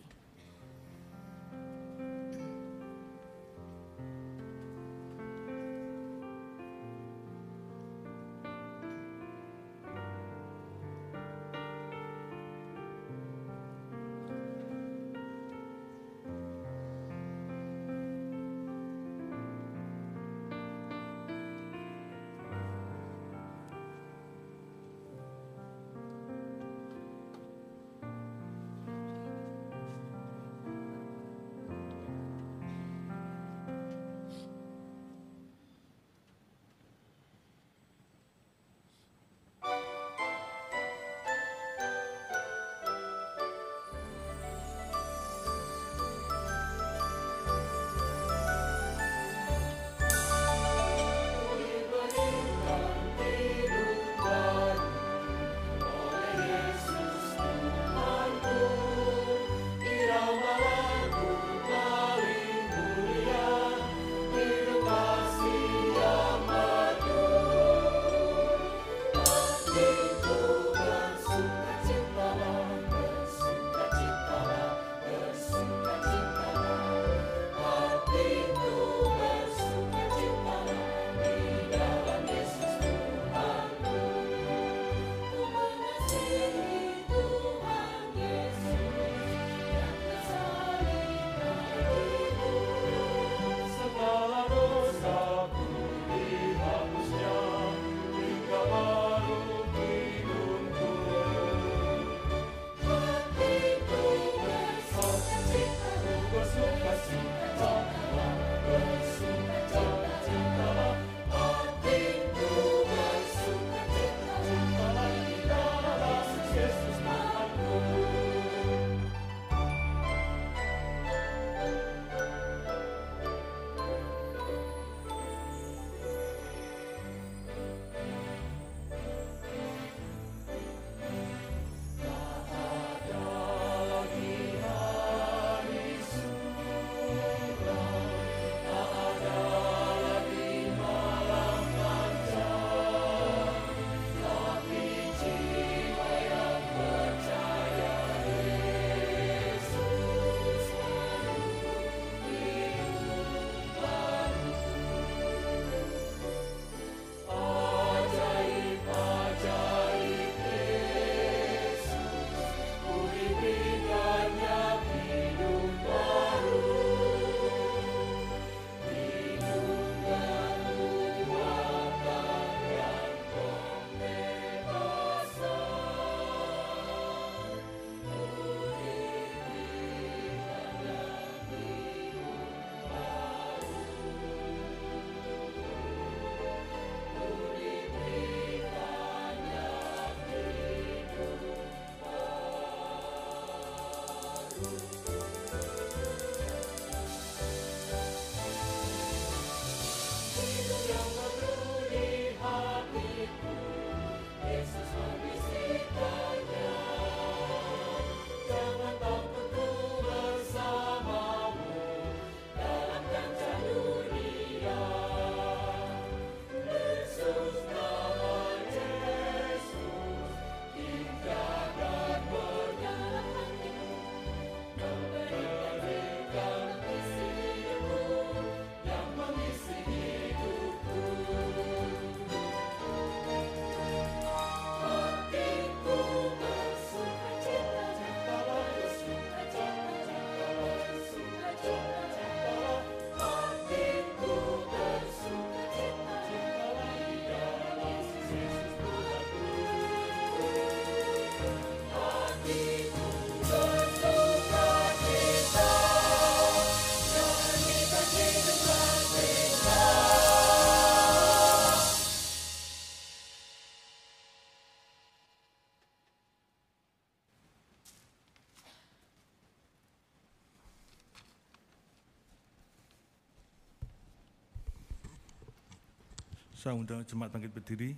Saya undang jemaat bangkit berdiri.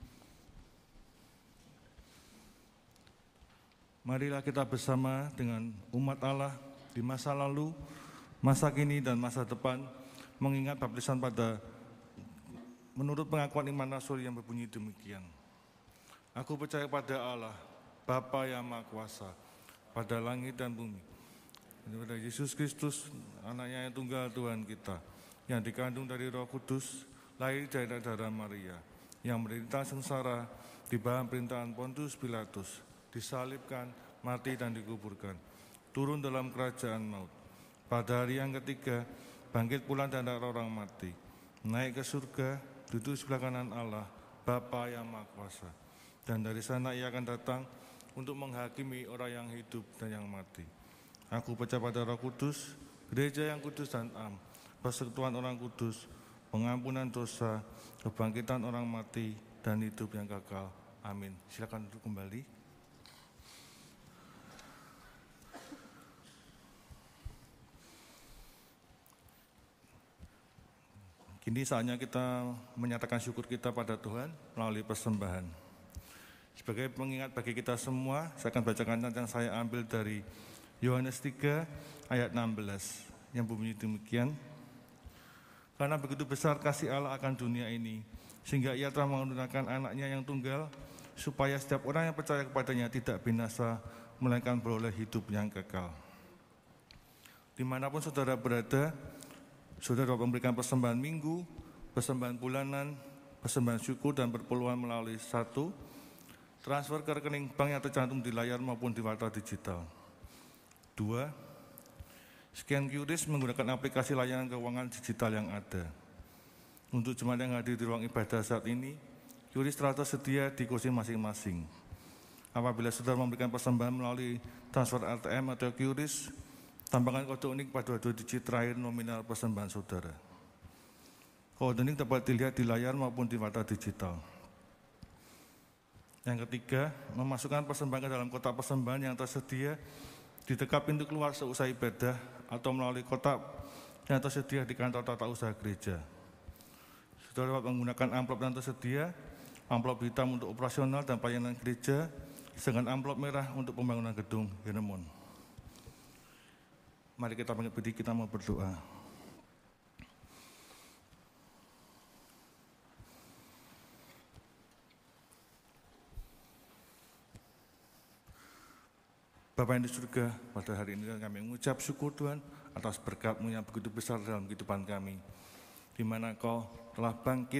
Marilah kita bersama dengan umat Allah di masa lalu, masa kini, dan masa depan mengingat baptisan pada menurut pengakuan iman Rasul yang berbunyi demikian. Aku percaya pada Allah, Bapa yang Maha Kuasa, pada langit dan bumi, pada Yesus Kristus, anaknya yang tunggal Tuhan kita, yang dikandung dari Roh Kudus, lahir dari darah Maria, yang menderita sengsara di bawah perintahan Pontius Pilatus, disalibkan, mati dan dikuburkan, turun dalam kerajaan maut. Pada hari yang ketiga, bangkit pula dari antara orang mati, naik ke surga, duduk sebelah kanan Allah, Bapa yang Maha Kuasa. Dan dari sana ia akan datang untuk menghakimi orang yang hidup dan yang mati. Aku percaya pada Roh Kudus, gereja yang kudus dan am, persekutuan orang kudus, pengampunan dosa, kebangkitan orang mati, dan hidup yang kekal. Amin. Silakan duduk kembali. Kini saatnya kita menyatakan syukur kita pada Tuhan melalui persembahan. Sebagai pengingat bagi kita semua, saya akan bacakan yang saya ambil dari Yohanes tiga ayat enam belas yang berbunyi demikian. Karena begitu besar kasih Allah akan dunia ini, sehingga ia telah menggunakan anaknya yang tunggal, supaya setiap orang yang percaya kepadanya tidak binasa, melainkan beroleh hidup yang kekal. Dimanapun saudara berada, saudara dapat memberikan persembahan minggu, persembahan bulanan, persembahan syukur dan perpuluhan melalui satu, transfer ke rekening bank yang tercantum di layar maupun di warta digital. Dua, scan Q R I S menggunakan aplikasi layanan keuangan digital yang ada. Untuk jemaat yang hadir di ruang ibadah saat ini, Q R I S telah tersedia di kursi masing-masing. Apabila saudara memberikan persembahan melalui transfer A T M atau Q R I S, tambahkan kode unik pada dua digit terakhir nominal persembahan saudara. Kode unik dapat dilihat di layar maupun di warta digital. Yang ketiga, memasukkan persembahan ke dalam kotak persembahan yang tersedia di dekat pintu keluar seusai ibadah atau melalui kotak yang tersedia di kantor tata usaha gereja. Saudara dapat menggunakan amplop yang tersedia, amplop hitam untuk operasional dan pelayanan gereja, dengan amplop merah untuk pembangunan gedung Henemon. Mari kita bangkit berdiri, kita mau berdoa. Bapa yang di surga, pada hari ini kami mengucap syukur Tuhan atas berkat-Mu yang begitu besar dalam kehidupan kami, di mana Kau telah bangkit,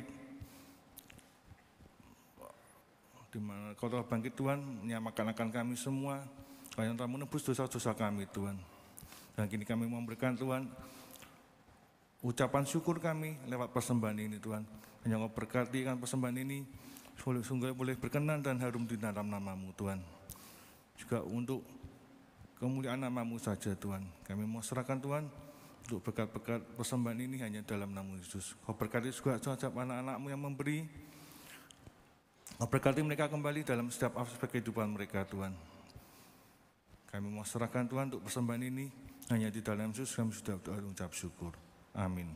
di mana Kau telah bangkit Tuhan, menyamakan akan kami semua, yang telah menebus dosa-dosa kami Tuhan. Dan kini kami memberikan Tuhan ucapan syukur kami lewat persembahan ini Tuhan. Hanya Kau berkati kan persembahan ini, sungguh boleh berkenan dan harum di dalam nama-Mu Tuhan. Juga untuk kemuliaan nama-Mu saja Tuhan. Kami mau serahkan Tuhan untuk berkat-berkat persembahan ini hanya dalam nama Yesus. Kau berkati juga setiap anak-anak-Mu yang memberi. Kau berkati mereka kembali dalam setiap aspek kehidupan mereka Tuhan. Kami mau serahkan Tuhan untuk persembahan ini hanya di dalam Yesus. Kami sudah berucap syukur. Amin.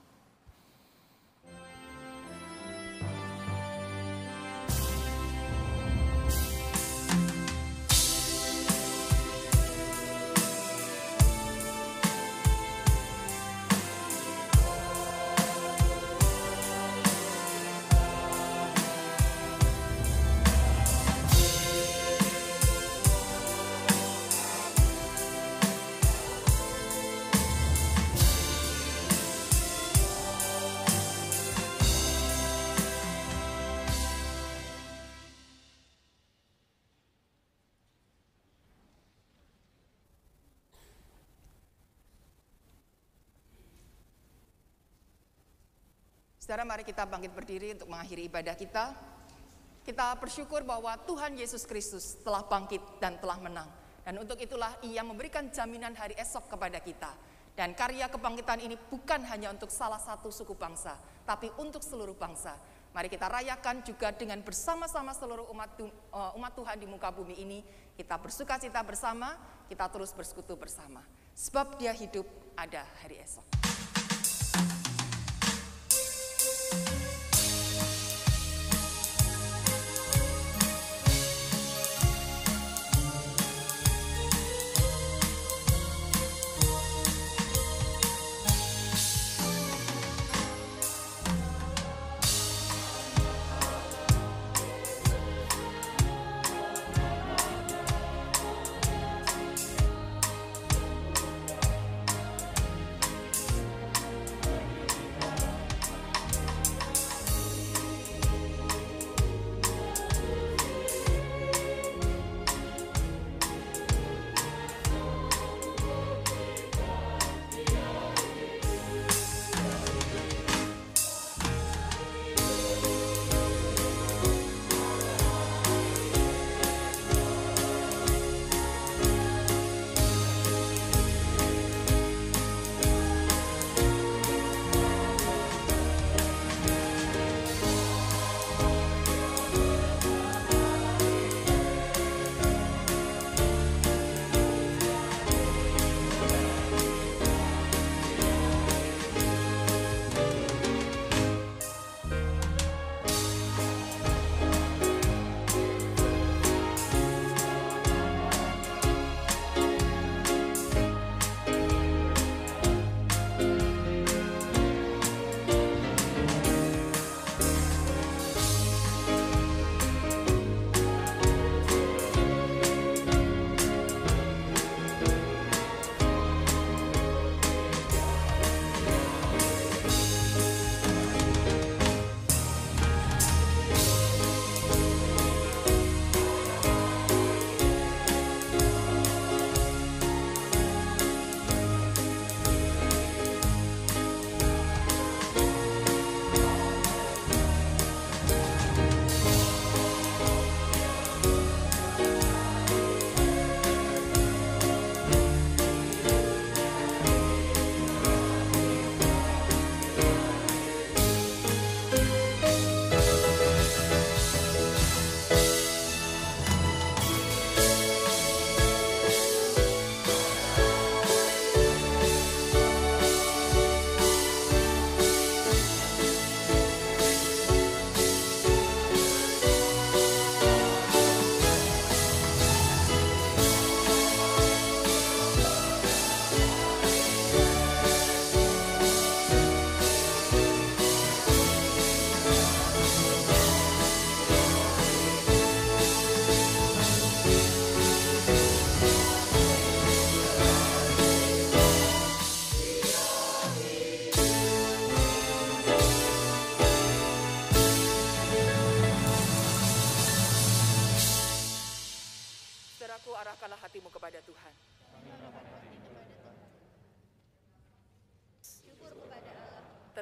Saudara, mari kita bangkit berdiri untuk mengakhiri ibadah kita. Kita bersyukur bahwa Tuhan Yesus Kristus telah bangkit dan telah menang. Dan untuk itulah Ia memberikan jaminan hari esok kepada kita. Dan karya kebangkitan ini bukan hanya untuk salah satu suku bangsa, tapi untuk seluruh bangsa. Mari kita rayakan juga dengan bersama-sama seluruh umat, umat Tuhan di muka bumi ini. Kita bersuka cita bersama, kita terus bersekutu bersama. Sebab Dia hidup, ada hari esok.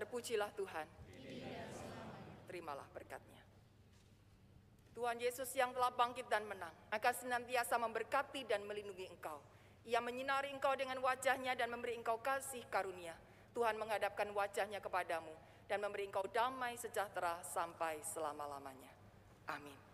Terpujilah Tuhan. Terimalah berkat-Nya. Tuhan Yesus yang telah bangkit dan menang akan senantiasa memberkati dan melindungi engkau. Ia menyinari engkau dengan wajah-Nya dan memberi engkau kasih karunia. Tuhan menghadapkan wajah-Nya kepadamu dan memberi engkau damai sejahtera sampai selama-lamanya. Amin.